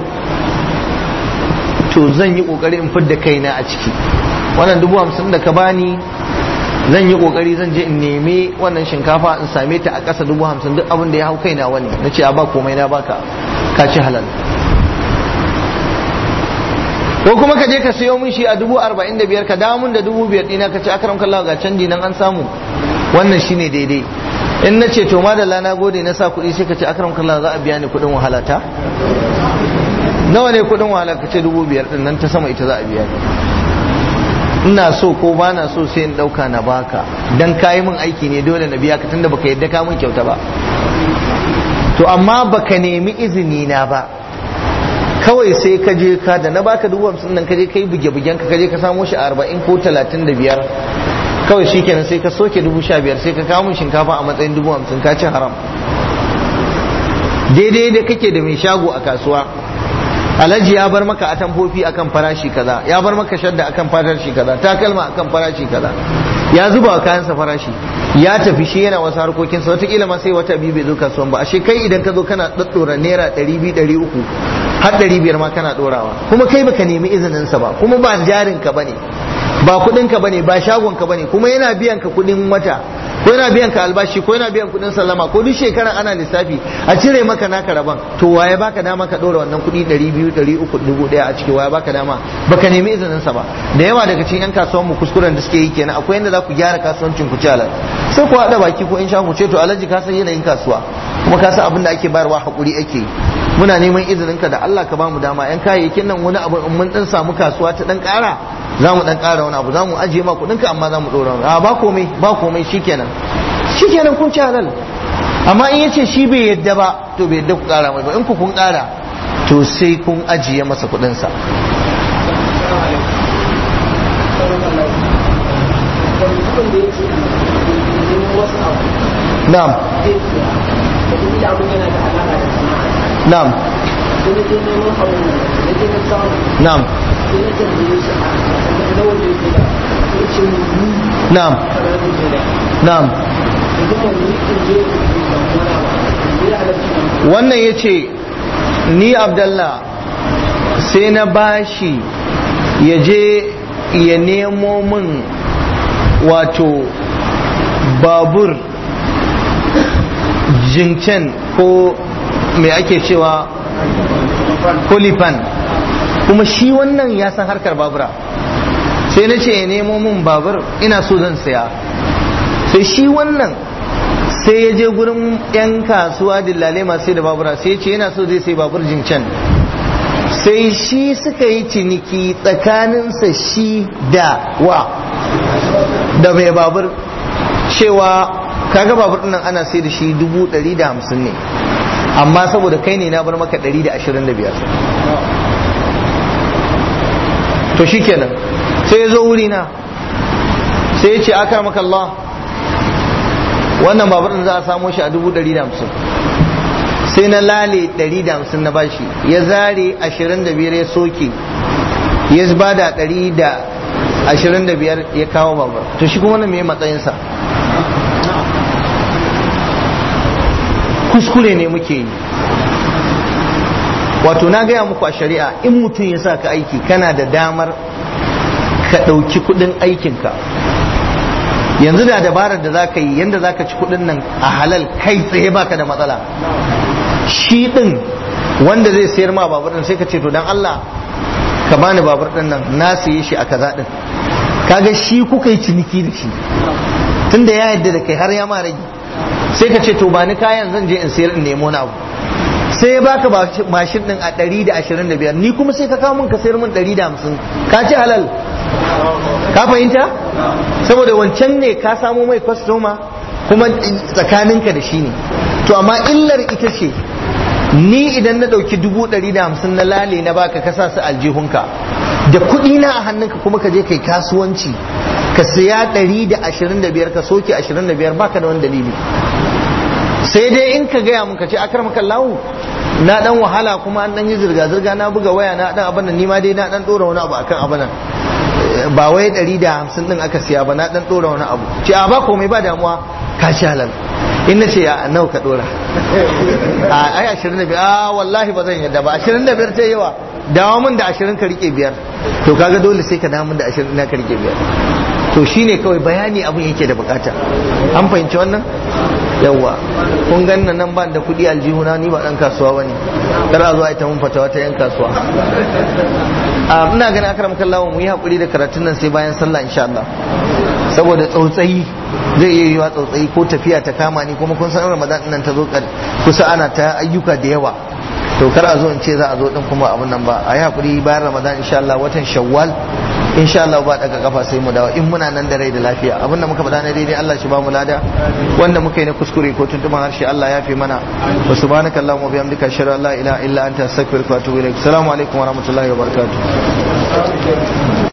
to zan yi kokari in fidda kaina a ciki, wannan dubu hamsin da ka bani zan yi kokari zan je in nemi wannan shinkafa in same ta a ƙasa dubu hamsin, duk abin da ya hau kaina wani, na ce a ba komai na baka, ka ci halal. Ko kuma ka je ka sayo min shi a dubu arba'in da biyar, ka dawo min da dubu biyar ɗina, ka ce akramkallahu ga canji nan an samu, wannan shine daidai. In na ce to madalla na gode na sa kuɗi, sai ka ce akramkallahu za a biya ni kuɗin wahalata, nawa ne kudin wahala, ka ce dubu biyar din nan ta sama ita za a biya ni, ina so ko ba na so sai in dauka na baka, dan kayi min aiki ne dole na biya ka, tunda baka yadda ka min kyauta ba. To amma baka nemi izini na ba, kawai sai ka je ka da na baka dubu hamsin nan, ka je kai buge bugen ka je ka samo shi a arba'in ko talatin da biyar, kawai shikenan sai ka soke dubu sha biyar, sai ka kawo min shinkafa a matsayin dubu hamsin, ka ci haram. Daidai da kake da mai shago a kasuwa, alhaji ya bar maka atamfofi akan farashi kaza, ya bar maka shadda akan farashi kaza, takalma akan farashi kaza, ya zuba wa kayansa farashi, ya tafi shi yana wasu harkokinsa, wataƙila ma sai wata biyu bai zo kasuwan ba, ashe kai idan ka zo kana ɗaɗɗora naira ɗari biyu ɗari uku har ɗari biyar ma kana ɗorawa, kuma kai baka nemi izininsa ba, kuma ba jarinka bane, ba kuɗinka bane, ba shagonka bane, kuma yana biyan ka kuɗin wata, ko yana biyan ka albashi, ko yana biyan kuɗin sallama, ko duk shekara ana lissafi a cire maka naka rabon, to waye baka dama ka ɗora wannan kuɗi ɗari biyu ɗari uku dubu ɗaya a ciki, waye baka dama, baka nemi izinin sa ba. Da yawa daga cikin yan kasuwan mu kuskuren da suke yi kenan, akwai yanda za ku gyara kasuwancin ku ci halal, sai ku haɗa baki ko in sha ku ce to alhaji ka san yanayin kasuwa, kuma ka san abin da ake bayarwa hakuri ake yi, muna neman izinin ka da Allah ka bamu dama, yan kayayyakin nan wani abu in mun dan samu kasuwa ta dan ƙara, za mu dan ƙara wani abu, za mu ajiye ma kuɗin ka, amma za mu ɗora wani, a ba komai ba komai, shikenan shikenan kun ci halal. Amma in yace shi bai yadda ba, to bai yadda ku kara mai ba, in ku kun kara to sai kun ajiye masa kudinsa. Na'am. Na'am. Na'am. Na'am. Na'am. Wannan ya ce ni Abdallah sai na bashi ya je ya nemo min wato babur jincen ko me ake cewa kolifan, kuma shi wannan ya san harkar babura, sai na ce ya nemo min babur ina so zan saya, sai shi wannan sai ya je gurin yan kasuwa dillale masu da babura sai ya ce yana so zai sai babur jincen, sai shi suka yi ciniki tsakaninsa shi da wa da mai babur cewa kaga babur nan ana sai da shi dubu ɗari da hamsin ne, amma saboda kai ne na bar maka ɗari da ashirin da biyar. To shi kenan sai ya zo wuri na sai ya ce aka maka Allah wannan babur din za a samo shi a dubu ɗari da hamsin, sai na lale ɗari da hamsin na bashi, ya zare ashirin da biyar ya soke, ya ba da ɗari da ashirin da biyar ya kawo babur. To shi kuma wannan me matsayinsa? Kuskure ne muke yi. Wato na gaya muku a shari'a in mutum ya sa ka aiki kana da damar ka ɗauki kuɗin aikinka. Yanzu da dabarar da za ka yi yadda za ka ci kuɗin nan a halal kai tsaye baka da matsala. Shi ɗin wanda zai sayar ma babur ɗin sai ka ce to dan Allah ka bani babur ɗin nan na siye shi a kaza ɗin. Kaga shi kuka yi ciniki da shi tunda ya yadda da kai har ya ma rage, sai ka ce to ba ni kayan zan je in sayar in nemo na abu, sai ya baka mashin din a ɗari da ashirin da biyar, ni kuma sai ka kawo min ka sayar min ɗari da hamsin, ka ci halal. Ka fahimta? Saboda wancan ne ka samo mai kwastoma kuma tsakaninka da shi ne. To amma illar ita ce ni idan na ɗauki dubu ɗari da hamsin na lale na baka ka sa su aljihunka da kuɗi na a hannunka kuma ka je kai kasuwanci ka siya ɗari da ashirin da biyar ka soke ashirin da biyar baka da wani dalili. Sai dai in ka gaya mun ka ce akar maka lawo na dan wahala kuma an dan yi zirga zirga na buga waya na dan abin nan, ni ma dai na dan dora wani abu akan abin nan, ba wai ɗari da hamsin din aka siya ba, na dan dora wani abu. Ce a ba komai ba damuwa ka ci halal. In na ce ya nawa ka dora a ai ashirin da biyar, a wallahi ba zan yadda ba, ashirin da biyar ta yawa, dawo mun da ashirin ka rike biyar. To kaga dole sai ka dawo mun da ashirin na ka rike biyar. To shine kawai bayani abin yake da bukata. An fahimci wannan? Yawwa kun ganna nan ban da kudi aljihuna, ni ba dan kasuwa bane, kar a zo a ita mun fatawa ta yan kasuwa. a ina ganin akram kallawa mu yi hakuri da karatun nan sai bayan sallah insha Allah, saboda tsautsayi zai iya yiwa tsautsayi ko tafiya ta kama ni, kuma kun san Ramadan nan ta zo kusa ana ta ayyuka da yawa, to kar a zo in ce za a zo din kuma abun nan ba. A yi hakuri bayan Ramadan insha Allah, watan Shawwal insha Allah ba daga kafa sai mu dawo in muna nan da rai da lafiya. Abin da muka faɗa na daidai Allah shi ba mu lada, wanda muka yi na kuskure ko tuntuban harshe Allah ya fi mana. Wa subhanaka Allahumma wa bihamdika ashhadu an la ilaha illa anta astaghfiruka wa atubu ilaik. Assalamu alaikum wa rahmatullahi wa barakatuh.